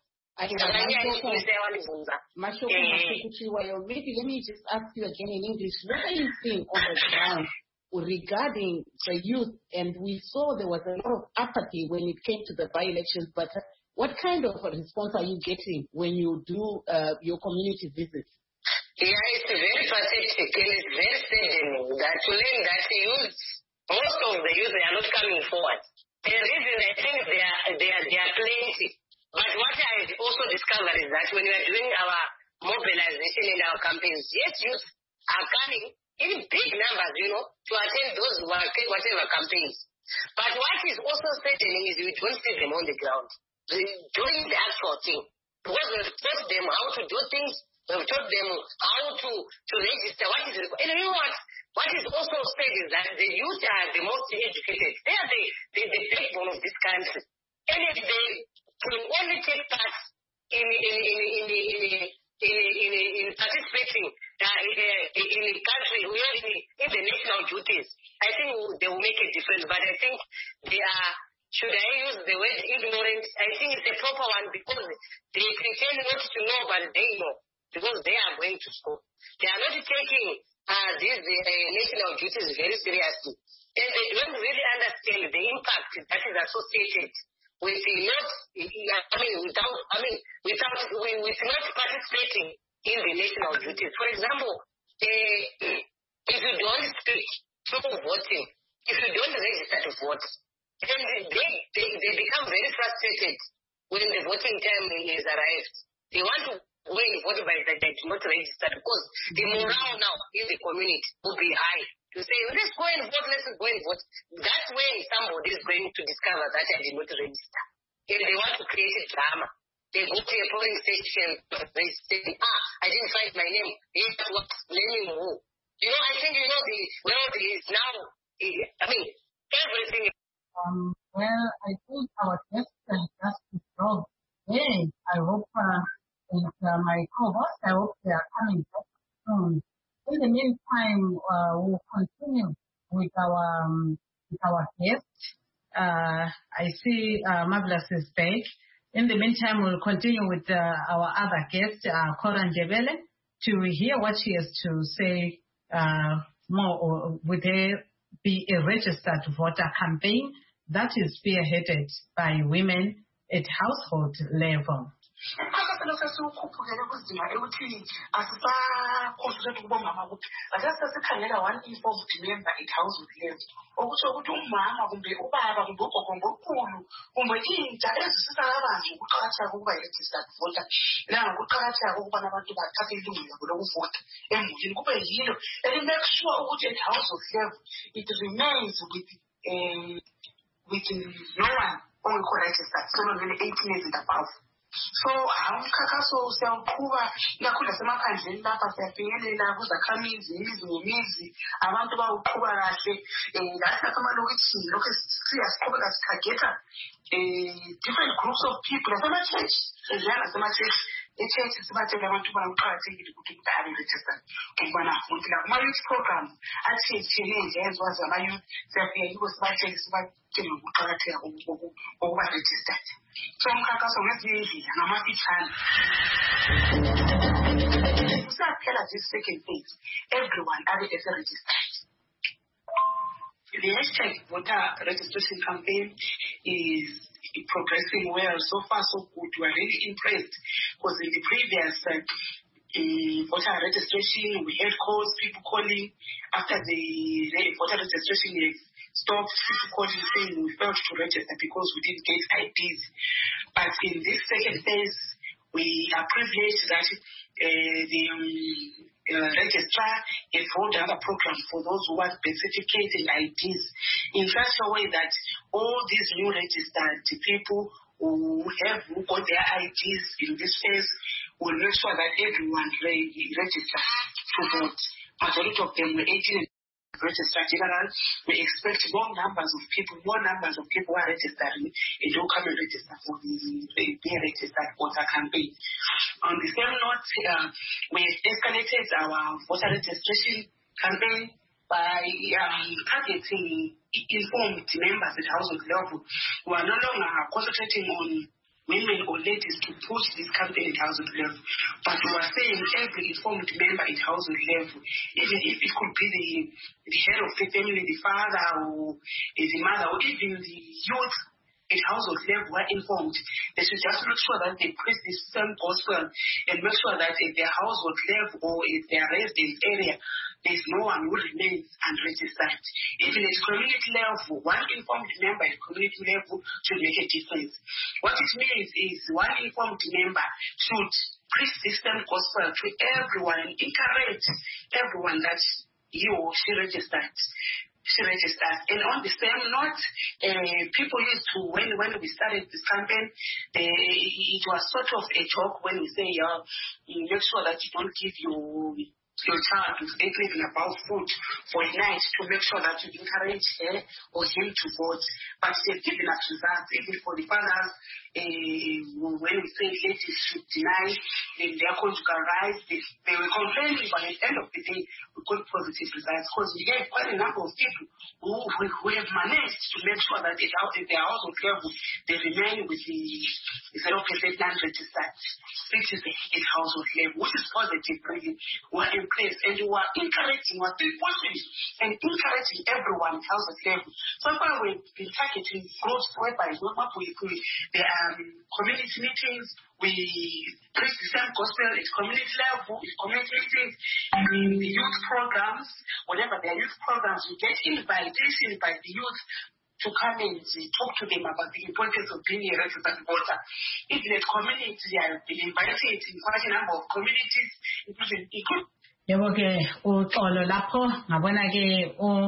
Mashoko Mashikuchiwayo, maybe let me just ask you again in English, what are you seeing on the ground regarding the youth? And we saw there was a lot of apathy when it came to the by-elections, but what kind of a response are you getting when you do uh, your community visits? Yeah, it's very pathetic and it's very saddening that to learn that the youth, most of the youth, they are not coming forward. The reason I think they are, they are, they are plenty. But what I also discovered is that when we are doing our mobilization in our campaigns, yes, youth are coming in big numbers, you know, to attend those whatever campaigns. But what is also saddening is we don't see them on the ground doing the actual thing. Because we've taught them how to do things, we've taught them how to, to register what is required. And you know what? What is also said is that the youth are the most educated. They are the, the, the backbone of this country. And if they can only take part in in in in in in, in, in participating uh, in, in the country, in, in the national duties, I think they will make a difference. But I think they are, should I use the word ignorant? I think it's a proper one because they pretend not to know, but they know because they are going to school. They are not taking uh, these uh, national duties very seriously, and they don't really understand the impact that is associated with not, I mean, without, I mean, without, with not participating in the national duties. For example, uh, if you don't speak through voting, if you don't register to vote, then they, they, they become very frustrated when the voting time is arrived. They want to go and vote by that they do not register because the morale now in the community will be high. To say, let's go and vote, let's go and vote. That's when somebody is going to discover that I did not register. If they want to create a drama, they go to a polling station, they say, ah, I didn't find my name. Here's what, blaming who? You know, I think, you know, the world is now, I mean, everything. Um, well, I think our guest has just wrong. Hey, I hope, uh, and uh, my co-host, I hope they are coming back soon. In the meantime, uh, we'll continue with our um, with our guest. Uh, I see uh, Marvelous is back. In the meantime, we'll continue with uh, our other guest, uh, Cora Ndebele, to hear what she has to say uh, more. Or would there be a registered voter campaign that is spearheaded by women at household level? umkhankaso lo sesiwukhuphukele kuzinga ekuthi asisakhohlelwa kubomama ukuthi ake sesikhangela one informed member at household level okusho ukuthi umama kumbe ubaba kumbe ugogo ngomkhulu kumbe intsha ezisisa kabanzi ukuqakatheka kokuba registered voter nangokuqakatheka kokuba abantu bathathe ilungelo labo lokuvota emulini kube yilo elimake sure ukuthi at household level it remains with um, with no one ongekho registered so nongene eighteen years and above. So umkhankaso siyawuqhuba ikakhulu nasemaphandleni lapha siyafinyelela kuzakhamizi imizi ngemizi abantu bawuqhuba kahle um lathi nasemalokitshini lokhu siyasiqhubeka sitargeta um different groups of people nasema-church enjaya nasema-church e-church sibatshela abantu ubana kuqakathekile ukuthi umuntu abe-registered ukubana afundela kuma-youth program atshiyetshiyeneyo nje ayenziwa zama-youth siyafika yibo sibatshele sibatshele ngokuqakatheka kokuba-registered. So umkhankaso ngezinye indlela ngamafitshane kusaphela this second phase everyone abe ese-registered. The hashtag voter registration campaign is progressing well. So far, so good. We are really impressed because in the previous uh, uh, voter registration, we had calls, people calling after the uh, voter registration is stopped, people calling saying we failed to register because we didn't get I Ds. But in this second phase, we are privileged that uh, the um, Uh, registrar has rolled out a program for those who want birth certificates and I Ds in such a way that all these new registered people who have who got their I Ds in this phase will make sure that everyone re- registers to vote. Majority of them were eighteen and Registrar General. We expect more numbers of people, more numbers of people who are registering and who come and register for the, the Be Registered Voter campaign. On the same note, uh, we escalated our voter registration campaign by um, targeting informed members at household level who are no longer concentrating on women or ladies to push this campaign at household level, but we are saying every informed member at household level, even if it could be the, the head of the family, the father or the mother, or even the youth at household level were informed. They should just make sure that they preach the same gospel and make sure that at their household level or at their residence area, there's no one who remains unregistered. Even at community level, one informed member at community level should make a difference. What it means is one informed member should preach the same gospel to everyone and encourage everyone that he or she registered. She registers. And on the same note, uh, people used to, when when we started this campaign, uh, it was sort of a joke when we say, uh, you make sure that you don't give your your child who's eight living about food for a night to make sure that you encourage her or him to vote. But they've given us results, even for the fathers, uh, when we say ladies should deny uh, their conjugal rights, they, they were complaining, but at the end of the day, we got positive results because we have quite a number of people who, who, who have managed to make sure that at, at their household level, they remain with the zero percent non-registered citizens at household level, which is positive, really. We're in place and we are encouraging, we're still pushing and encouraging everyone at household level. So far, we've been targeting growth whereby the um, community meetings, we preach the same gospel at community level, at community meetings, in the youth programs, whatever their youth programs, we get invitation by the youth to come and talk to them about the importance of being a registered voter. Even at community, I have been invited in quite a number of communities, including Equal. Yebo ke uxolo lapho ngabona ke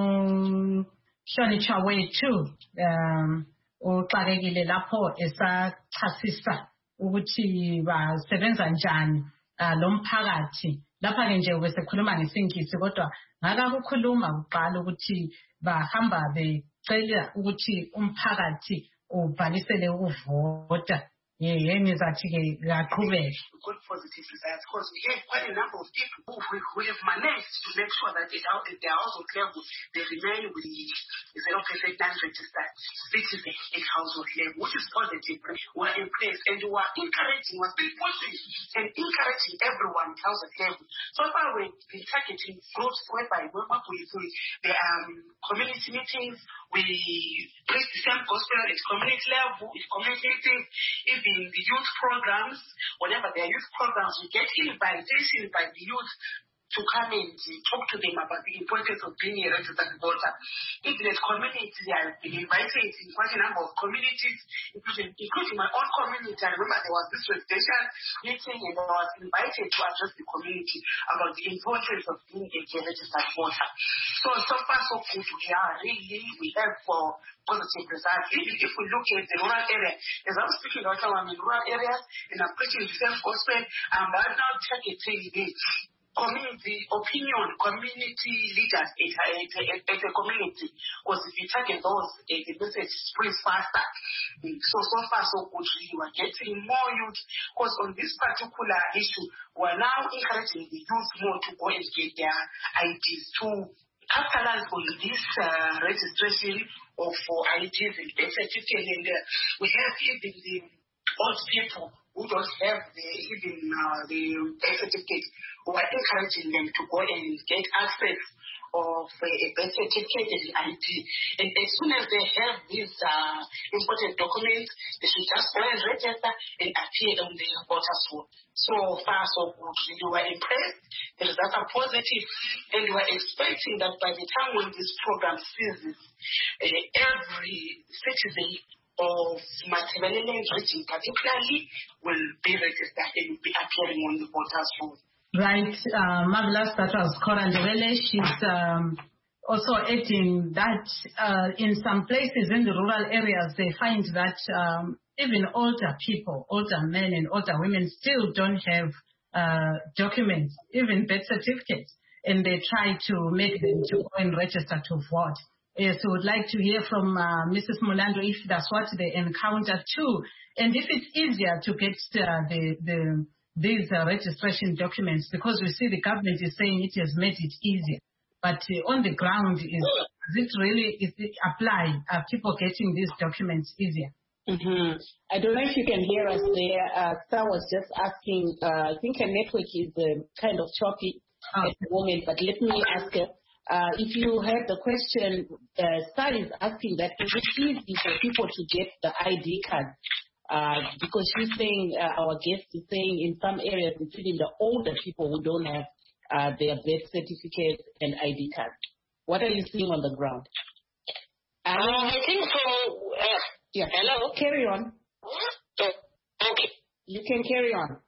uhlonitshwa wethu um uxakekile lapho esachasisa ukuthi basebenza njani lo mphakathi lapha ke nje besekhuluma ngesingisi kodwa ngakakukhuluma uqala ukuthi bahamba becela ukuthi umphakathi ubhalisele ukuvota. Yeah, ngizathi ke ngaqhubeka. Good positive results because we have quite a number of people who, who, who have managed to make sure that at, at their household level they remain with the zero percent non-registered citizens at household level, which is positive. We're in place and we are encouraging, we're still pushing and encouraging everyone at household level. So far we've been targeting groups whereby we work with the um, community meetings, we preach the same gospel at community level, at community meetings, even the youth programs, whenever there are youth programs, we get invitation by the youth to come and talk to them about the importance of being a registered voter. Even as community, I have been invited in quite a number of communities, including, including my own community. I remember there was this residential meeting and I was invited to address the community about the importance of being a registered voter. So, so far so good. We are really, we have for positive results. Even if we look at the rural area, as I'm speaking about I'm in rural areas and I'm preaching the same gospel, I'm now targeting the community opinion, community leaders at, at, at, at a community, because if you target those, uh, the message spreads faster. So, so far so good. We are getting more youth, because on this particular issue, we are now encouraging the youth more to go and get their I Ds to capitalize on this uh, registration of uh, I Ds and birth certificate. And uh, we have even the old people who don't have the, even uh, the birth certificate, who are encouraging them to go and get access of uh, a birth certificate and I D. And as soon as they have these uh, important documents, they should just go and register and appear on the voters' roll. So far, so good. You were impressed. The results are positive, and you are expecting that by the time when this program ceases, uh, every citizen of Matabeleland region particularly will be registered and be appearing on the voters' roll. Right, uh, marvelous. That was Cora Ndebele. She's um, also adding that uh, in some places in the rural areas, they find that um, even older people, older men and older women still don't have uh, documents, even birth certificates, and they try to make them to go and register to vote. Yes, we would like to hear from uh, Missus Mulando if that's what they encounter too, and if it's easier to get uh, the the these uh, registration documents, because we see the government is saying it has made it easier, but uh, on the ground, is, is it really is it apply? Are people getting these documents easier? Mm-hmm. I don't know if you can hear us there. Uh, Star was just asking. Uh, I think her network is uh, kind of choppy oh. at the moment, but let me ask her. Uh, if you heard the question, uh, Star is asking that is it easy for people to get the I D card? Uh, because she's saying, uh, our guest is saying in some areas, including the older people who don't have uh, their birth certificate and I D card. What are you seeing on the ground? Uh, I think so. Uh, yeah. Hello? Carry on. Oh, okay. You can carry on.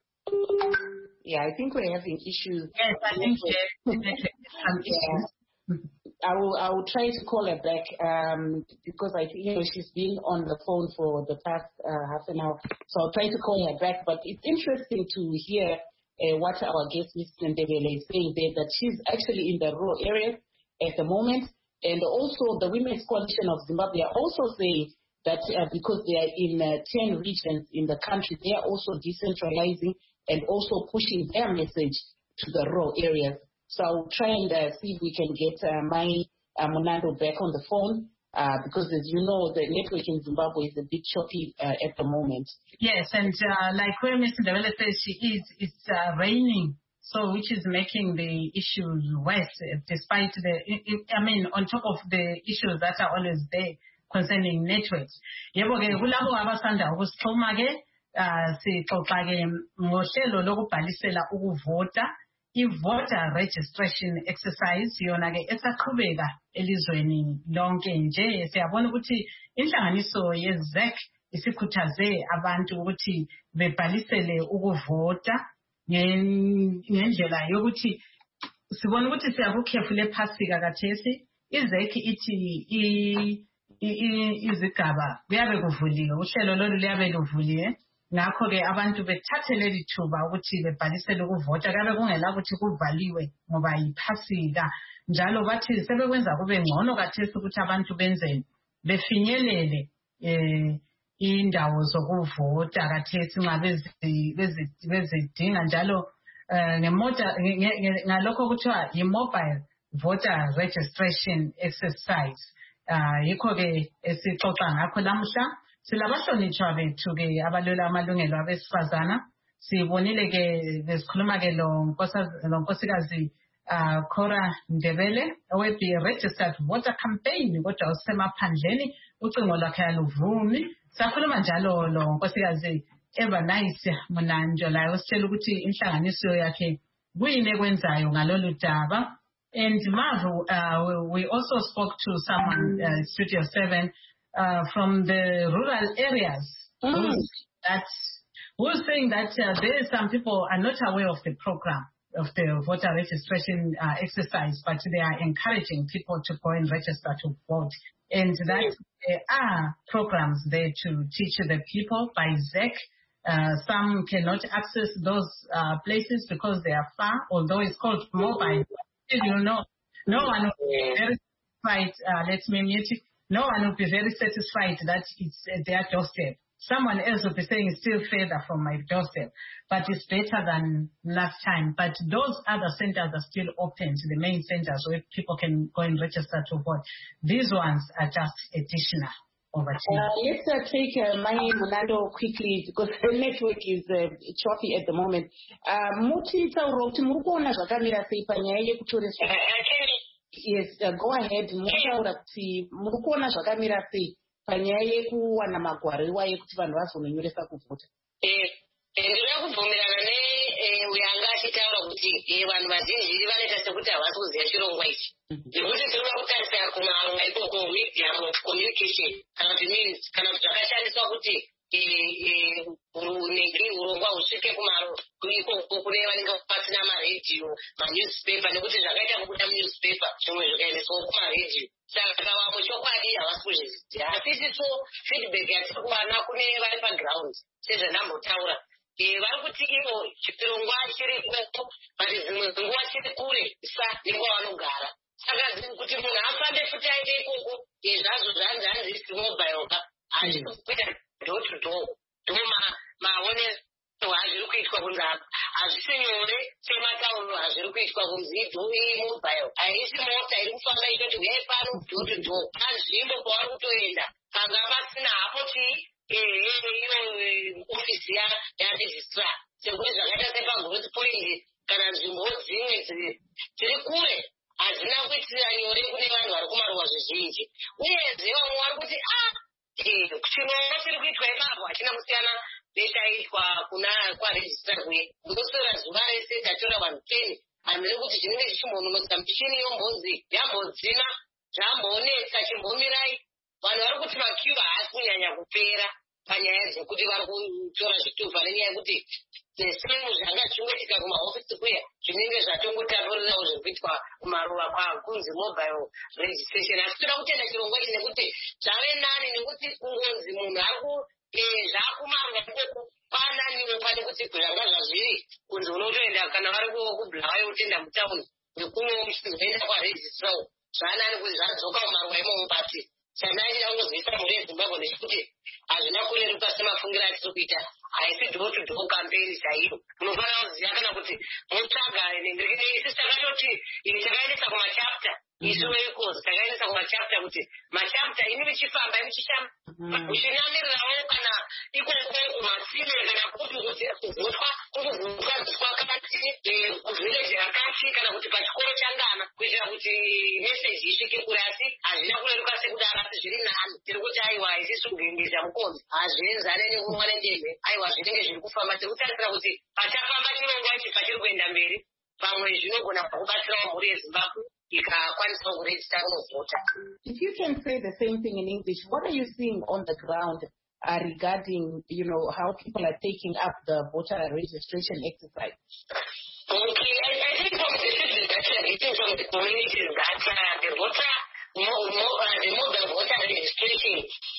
Yeah, I think we're having issues. Yes, I think there's some issues. I will I will try to call her back um, because I think you know she's been on the phone for the past uh, half an hour. So I'll try to call her back. But it's interesting to hear uh, what our guest, Missus Ndebele, is saying there, that she's actually in the rural area at the moment. And also the Women's Coalition of Zimbabwe are also saying that uh, because they are in uh, ten regions in the country, they are also decentralizing and also pushing their message to the rural areas. So I'll try and uh, see if we can get uh, my uh, Monando back on the phone uh, because, as you know, the network in Zimbabwe is a bit choppy uh, at the moment. Yes, and uh, like where Missus Ndebele says she is, it's uh, raining, so which is making the issues worse, despite the, I mean, on top of the issues that are always there concerning networks. Yebo ke kulabo abasanda ukusixhuma ke sixoxa ke ngohlelo lokubhalisela ukuvota. I-voter registration exercise yona ke esaqhubeka elizweni lonke nje siyabona ukuthi inhlanganiso ye-Z E C isikhuthaze abantu ukuthi bebhalisele ukuvota ngendlela yokuthi sibona ukuthi siyakukhefula ephasika kathesi i-Z E C ithi izigaba kuyabe kuvuliwe uhlelo lolu liyabe luvuliwe. Ngakho-ke abantu bethathe leli thuba ukuthi bebhalisele ukuvota kabe kungela ukuthi kuvaliwe ngoba yiphasika njalo bathi sebekwenza kube ngcono kathesi ukuthi abantu benzeni befinyelele eh indawo zokuvota kathesi nxa bezidinga njalo ngemota ngalokho kuthiwa yi-mobile voter registration exercise. Yikho-ke esixoxa ngakho lamuhla. Silabahlonitshwa bethu ke abalwela amalungelo abesifazana sibonile ke besikhuluma ke lo nkosikazi Cora Ndebele owebi registered voter campaign kodwa usemaphandleni ucingo lwakhe aluvumi sakhuluma njalo lo nkosikazi eva nice Munanjo la ositshela ukuthi inhlanganiso yakhe kuyini ekwenzayo ngalolu daba. And Marvel, uh, we also spoke to someone, uh, Studio seven, uh, from the rural areas. Mm. Who's, that, who's saying that uh, there are some people are not aware of the program, of the voter registration uh, exercise, but they are encouraging people to go and register to vote. And that there are programs there to teach the people by Z E C. Uh, some cannot access those uh, places because they are far, although it's called mobile. You know, no one will be very satisfied. Uh, let me mute it. No one will be very satisfied that it's uh, their doorstep. Someone else will be saying it's still further from my doorstep, but it's better than last time. But those other centers are still open to the main centers where people can go and register to vote. These ones are just additional. Over to you. Uh, let's uh, take uh, Mani Munando quickly because the network is uh, choppy at the moment. Muti Tauroti Murukona Zakamira Sipanya Kuturis. Yes, uh, go ahead. Mutaurati Murukona Zakamira Sipanya Kuana Makwari, why you could run from the Uresa Kuput. Uyanga chitaura kuti vanhu vazhinji vanoita sekuti havasi kuziva chirongwa ichi nekuti tinoda kutarisa kumamwe ikoko media communication kana kuti means kana kuti zvakashandiswa kuti unenge urongwa husvike kumaro ikoko kune vanenge pasina maredhiyo manewspaper nekuti zvakaita kubuda munewspaper zvimwe zvikaendeswa kumaredhiyo saka vamwe chokwadi havasi kuzviziva asi isiso feedback yatiri kuwana kune vari paground sezvandambotaura vari kuti ivo chirongwa chiri koko but dzimwe nguva chiri kure sa nekwavanogara saka kuti munhu afambe futi aite ikoko zvazvo zvanzi hanzi isi mobile ka hazvisi kuita door to door ndo maonerwo hazviri kuitwa kunzi apa hazvisi nyore sematauno hazviri kuitwa kunzi idho iyi mobile haisi mota iri kufamba itoti uyai pano door to door panzvimbo kwavari kutoenda panga pasina hapo chii iyo ofisi yaregistrar sekuti zvakaita sepagrowth point kana nzvimbo dzimwe dziri kure hadzina kuitira nyore kune vanhu vari kumaruwa zvizhinji uyezve vamwe vari kuti a chirongwa chiri kuitwa ipapo hachina kusiyana nechaitwa kuna kwaregistrar kuye ndosora zuva rese tatora vanhu ten handiri kuti zvinenge zvichimbononoka michini yombonzi yambodzima zvambonetsa chimbomirai vanhu vari kuti makiu haasi kunyanya kupera panyaya dzekuti vari kutora zvitupa nenyaya yekuti sesemu zvanga zvingoitika kumahofisi kuya zvinenge zvatongotapurirawo zviri kuitwa kumaruva kwakunzi mobile registration asi toda kutenda chirongwa ichi nekuti zvave nani nekuti kungonzi munhu ari zvaakumaruva ikoko kwananiwo pane kuti zvanga zvazviri kunzi unotoenda kana vari kubulawayo utenda mutauni nekumwewo muchizoenda kwaregistrawo zvanani kuti zvadzoka kumaruva imomo basi chanai angozivisa mhuri yezimbabwe nechikuti hazvina kureruka semafungiro atiri kuita haisi door to door campaign chaiyo munofanira kuziva kana kuti mutsvaga isi takatoti ini takaendesa kumachapta isu veikozi takaendesa kumachapta kuti machapta ini vichifamba vichishamba muchinamirirawo kana ikoko kumasime kana kuti kuti kuvhutwa kukuvhutwa kwakati kuvhileji rakati kana kuti pachikoro changana kuitira kuti meseji isvike kure asi hazvina kureruka sekudaro asi zviri nani tiri kuti aiwa isisu kugendesa mukonzi hazvienzane nekurumwa nendembe aiwa zvinenge zviri kufamba tiri kutarisira kuti pachafamba chirongwa ichi pachiri kuenda mberi pamwe zvinogona kubatsirawo mhuri yezimbabwe ikakwanisa kuregista kunovhota. If you can say the same thing in English, what are you seeing on the ground uh, regarding, you know, how people are taking up the voter registration exercise? Okay, I, I think from the citizens actually, I think from the communities that uh, the voter, more, more, uh, the mobile voter registration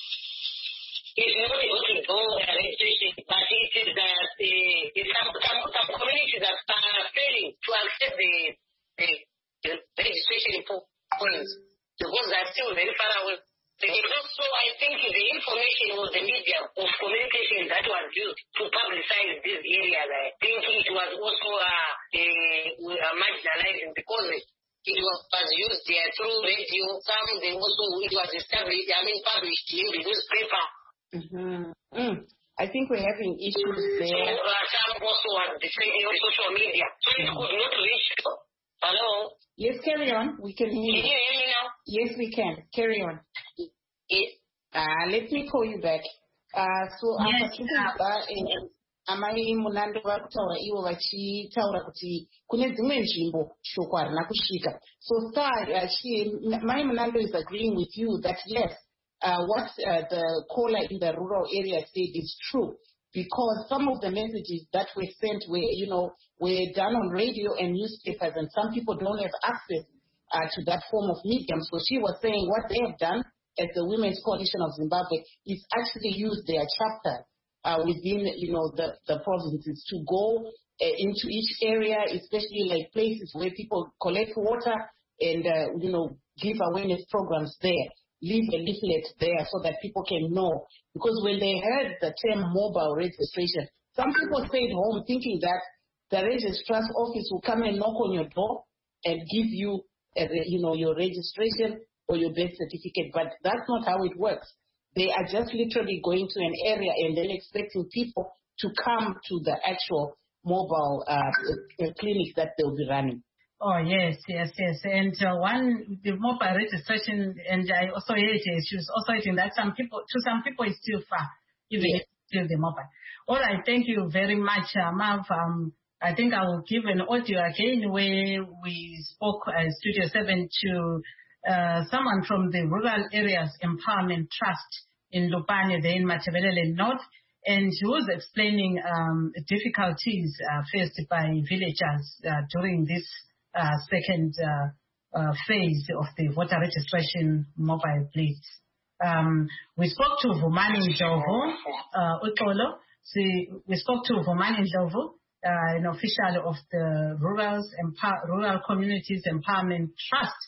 is not able to do uh, registration, but it is uh, the, the some, some, some communities that are failing to accept the, the, the registration points because they are still very far away. And also, I think the information was the media of communication that was used to publicize these areas. I think it was also uh, uh, marginalizing because it was used there through radio. Some they also it was established, I mean, published in the newspaper. Mm-hmm. Mm. I think we're having issues there. So, uh, some also was defending on social media. So it could not reach. Hello? Yes, carry on. We can hear you. Can you hear me now? Yes, we can. Carry on. Yes. Uh, let me call you back. Uh, so yes, apa amai munando vakutaura ivo vachitaura kuti kune dzimwe nzvimbo shoko harina kusvika. So star mai munando is agreeing with you that yes, uh, what uh, the caller in the rural area said is true, because some of the messages that were sent were, you know, were done on radio and newspapers, and some people don't have access uh, to that form of medium. So she was saying what they have done as the Women's Coalition of Zimbabwe is actually use their chapter uh, within, you know, the, the provinces to go uh, into each area, especially like places where people collect water and, uh, you know, give awareness programs there. Leave a leaflet there so that people can know. Because when they heard the term mobile registration, some people stayed home thinking that the registrar's office will come and knock on your door and give you, a, you know, your registration or your birth certificate. But that's not how it works. They are just literally going to an area and then expecting people to come to the actual mobile uh, clinic that they'll be running. Oh, yes, yes, yes. And uh, one, the mobile registration, and I also heard she was also saying that some people, to some people it's still far, even yes. if it's still the mobile. All right, thank you very much, uh, Mav. Um, I think I will give an audio again where we spoke at uh, Studio seven to uh, someone from the Rural Areas Empowerment Trust in Lupane, there in Matabele North, and she was explaining um, difficulties uh, faced by villagers uh, during this Uh, second uh, uh, phase of the voter registration mobile blitz. Um, we spoke to Vumani Ndlovu, uh, Utolo. We spoke to Vumani Ndlovu, uh, an official of the Rural, Empower, Rural Communities Empowerment Trust.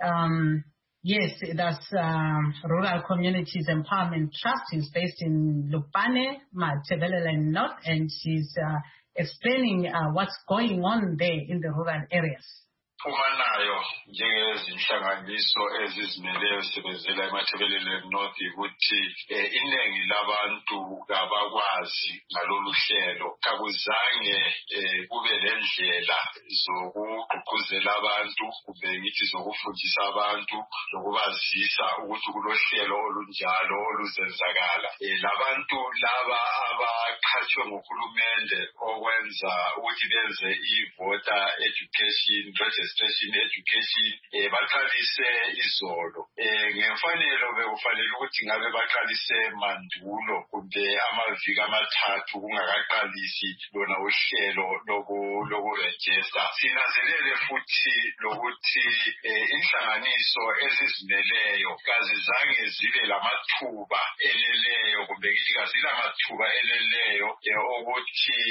Um, yes, that's um, Rural Communities Empowerment Trust. Is based in Lupane, Matabele North, and she's uh, explaining uh, what's going on there in the rural areas. Umanayo njengezinhlanganiso ezizimeleyo sebenzela eMatabele North ukuthi iningi labantu abakwazi ngalolu hlelo kakuzange kube lendlela zokugqugquzela abantu kube ngithi zokufundisa abantu lokubazisa ukuthi kulohlelo olunjalo oluzenzakala. Labantu laba abaqhathwe nguhulumende okwenza ukuthi benze i-voter education registration education baqalise izolo. Ngemfanelo bekufanele ukuthi ngabe baqalise mandulo kumbe amaviki amathathu kungakaqalisi lona uhlelo lokuregister. Sinanzelele futhi lokuthi inhlanganiso ezizimeleyo kazizange zibe lamathuba eneleyo kumbe ngithi kazilamathuba eneleyo ukuthi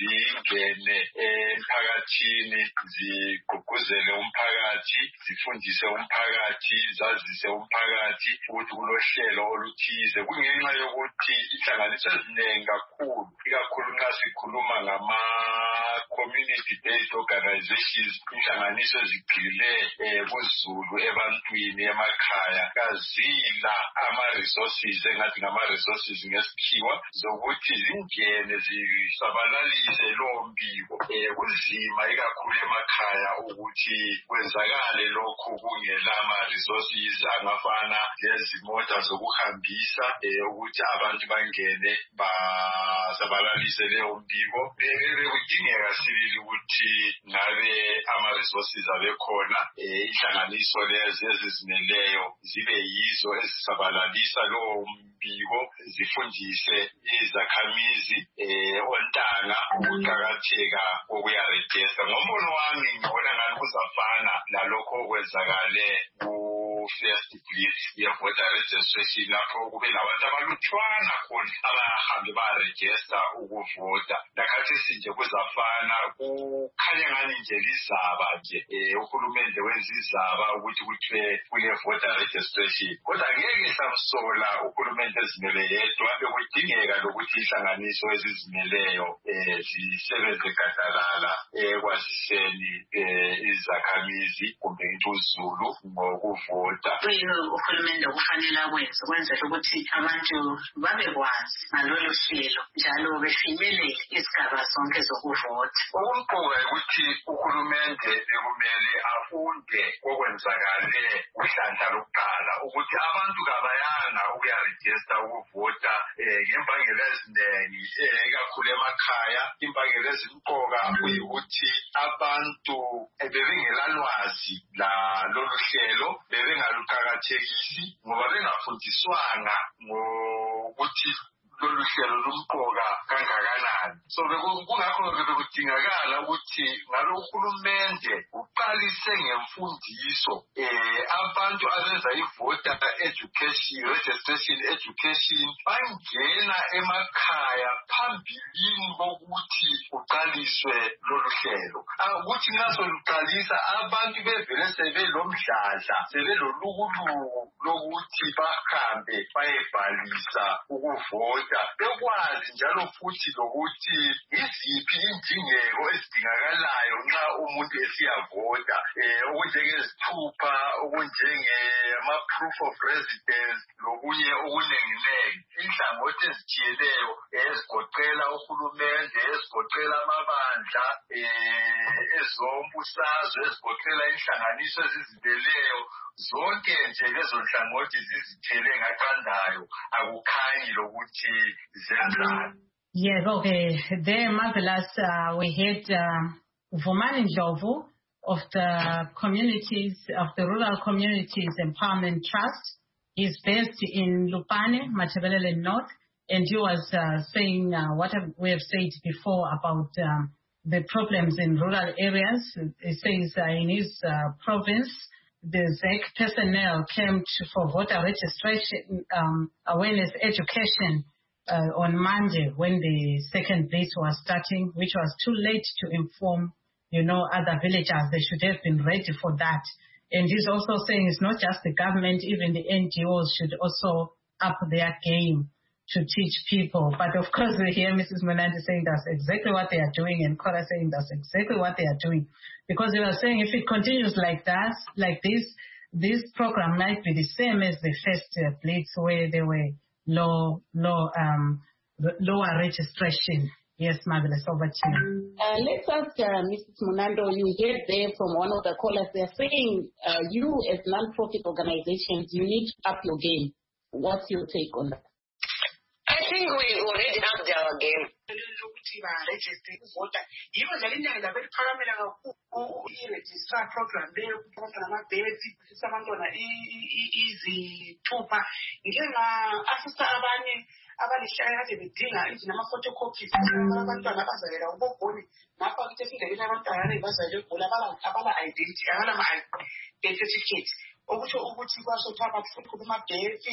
zingene emphakathini zigqugquzele umphakathi zifundise umphakathi zazise umphakathi ukuthi kulohlelo oluthize kungenxa yokuthi inhlanganiso eziningi kakhulu ikakhulu nxa sikhuluma ngama community based organizations inhlanganiso ezigxile kuzulu ebantwini emakhaya kazila ama-resources engathi ngama-resources ngesikhiwa zokuthi zingene zisabalalise lowo mbiko kunzima ikakhulu emakhaya ukuthi kwenzakale lokhu kungela ama-resources angafana lezimota zokuhambisa ukuthi abantu bangene basabalalise leyo mbiko. Bekudingeka sibili ukuthi ngabe ama-resources abekhona inhlanganiso lezi ezizimeleyo zibe yizo ezisabalalisa lowo mbiko zifundise izakhamizi ontanga ukuqakatheka kokuyaregister. Ngombono wami ngibona ngani kuzafana lalokho okwenzakale ku-first blitz ye-voter registration lapho kube labantu abalutshwana khona abahambe bayaregister ukuvota. Nakhathesi nje kuzafana kukhanya ngani nje lizaba nje uhulumende wenza izaba ukuthi kuthiwe kule-voter registration. Kodwa ngeke samsola uhulumende ezimele yedwa bekudingeka lokuthi inhlanganiso ezizimeleyo zisebenze gadalala ekwaziseni izakhamizi kumbe ngithi uzulu ngokuvota. Uhulumende kufanele akwenze ukwenzela ukuthi abantu babekwazi ngalolu hlelo njalo befinyelele izigaba zonke zokuvota. Okumqoka ukuthi uhulumende bekumele afunde kokwenzakale kuhlandla lokuqala ukuthi abantu kabayanga ukuyaregister ukuvota ngembangela eziningi ekakhulu emakhaya. Imbangela ezimqoka kuyikuthi abantu bebengelalwazi la lolu hlelo, bebengaluqakathekisi ngoba bengafundiswanga ngokuthi lolu hlelo lumqoka kangakanani. So kungakho bekudingakala ukuthi ngalo uhulumende uqalise ngemfundiso abantu abenza i-voter education, registration education, bangena emakhaya phambilini kokuthi uqaliswe lolu hlelo. Ukuthi ngaso luqalisa abantu bevele sebelomdladla, sebelolukuluku lokuthi bahambe bayebhalisa ukuvota, bekwazi njalo futhi lokuthi iziphi indingeko ezidingakalayo nxa umuntu esiyavota, okunjengezithupha, okunjengama-proof of residence, lokunye okunenginengi. Inhlangothi ezithiyeneyo ezigoqela uhulumende, ezigoqela amabandla, ezombusazwe, ezigoqela inhlanganiso ezizimeleyo, zonke nje lezo nhlangothi zizithele ngaqandayo, akukhanyi lokuthi zenzani. Yes, okay. There, marvelous. Uh, we had uh, Vumani Ndlovu of the communities, of the Rural Communities Empowerment Trust. He's based in Lupane, Matabele North, and he was uh, saying uh, what we have said before about um, the problems in rural areas. He says uh, in his uh, province, the Z E C personnel came to, for voter registration, um, awareness education uh, on Monday when the second blitz was starting, which was too late to inform, you know, other villagers. They should have been ready for that. And he's also saying it's not just the government, even the N G Os should also up their game to teach people. But of course, we hear Missus Monandi saying that's exactly what they are doing, and Cora saying that's exactly what they are doing. Because they were saying if it continues like that, like this, this program might be the same as the first uh, blitz where there were low, low, um, lower registration. Yes, Marvelous, over to you. Uh, let's ask uh, Missus Munando, you heard there from one of the callers, they're saying uh, you as non-profit organizations, you need to up your game. What's your take on that? I think we already upped our game. I-register program leyo ukuthi amabheti sisabantwana izithupha njenga-assista abanye abalihlaya kade bedinga endlini ama-photocopies abantwana abazalela ubobhoni ngapha ukuthi esindebeni abantwana bazayele egula abala-identity abala-ma-death certificate okusho ukuthi kwasothi abantu futhi kumabheti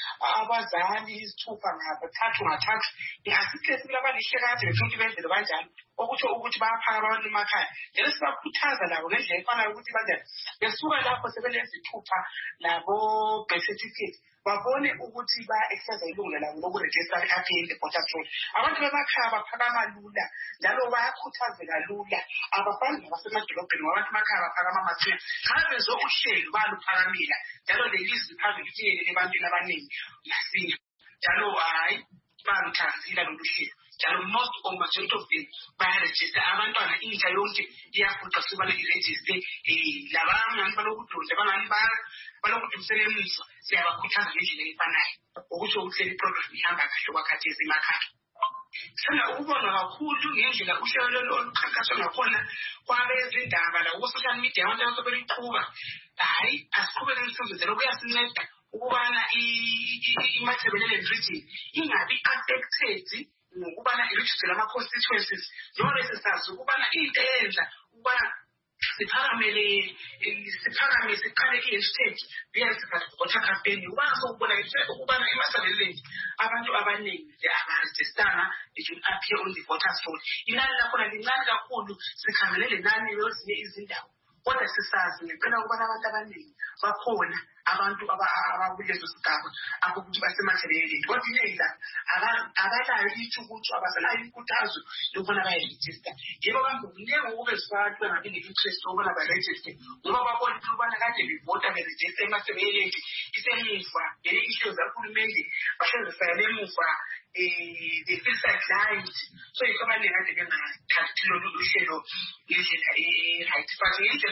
abazali izithupha ngabathathu ngathathu i-assistance kulabalihle kade befuthi benzele kanjalo okusho ukuthi bayaphaka abantu emakhaya njalo sibakhuthaza labo ngendlela efanayo ukuthi banjani besuka lapho sebelezithupha labo birth certificate babone ukuthi ba-exercise ilungelo labo lokurejista i-apl eBotafold. Abantu bemakhaya baphakama lula njalo bayakhuthazeka lula abafani nabasemadolobheni ngoba abantu emakhaya baphakama masinya nxa bezwe uhlelo baluphakamila njalo lelizwi phambili liyelele ebantwini abaningi masinya njalo hayi baluthanzila lolu hlelo njalo most or majority of them bayaregister abantwana intsha yonke iyafuqa sibana irejiste labangani balokudonsa abangani balokudonsela emuva siyabakhuthaza ngendlela efanayo okusho ukuthi le program ihamba kahle kwakhathesi emakhaya. Sithanda ukubonga kakhulu ngendlela uhlelo olukhankaswa ngakhona kwabezindaba la ku-social media abantu abasebeluqhuba hayi asiqhubeke nisizezela kuyasinceda ukubana iMatabeleland region ingabi affected ngokubana i-register ama-constituencies njengoba sesazi ukubana into eyenza ukubana siphakamele siphakame siqale i-hashtag voter campaign ukwazi ukubona ukubana eMatabeleland abantu abaningi abarejistanga they should appear on the voters roll. Inani lakhona lincane kakhulu sikhangele le nani yezinye izindawo kodwa sisazi ngicela ukubana abantu abaningi bakhona abantu abakulezo sigaba abokuthi baseMatabeleland kodwa inenza abalayo ithukuthi abasalayo inkuthazo lokubona bayarejista yebo bangokuningi ukubezibantu bengabi ne-interest ukubona barejiste ngoba babona ukubana kade bevota berejista eMatabeleland isemuva ngele ihlelo zahulumende bahlezisayele emuva the feel sidelined so yikho abaningi kade bengathathi lolu hlelo ngendlela e-right but ngendlela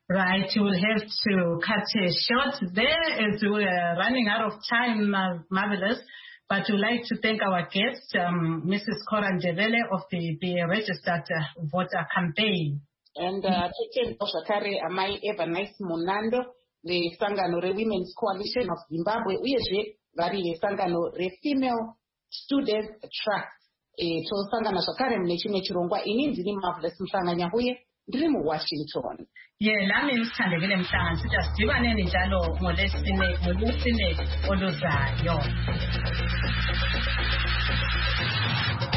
Right, you will have to cut a short there as we are running out of time, uh, Marvelous. But we'd like to thank our guest, um, Missus Cora Ndebele of the Be a Registered uh, Voter Campaign. And uh, Tete Oshakare Amai Evanice Munando, the Sangano Women's Coalition of Zimbabwe, uyezve vari Sangano Female Student Trust. To Sangano Shakare Mnechine Chirongwa ininzi ni Marvelous Mhlanganya huye ndiri muWashington. Yeah, lami ngithandekile mhlanga sithi asidibaneni njalo ngolesine ngolesine oluzayo.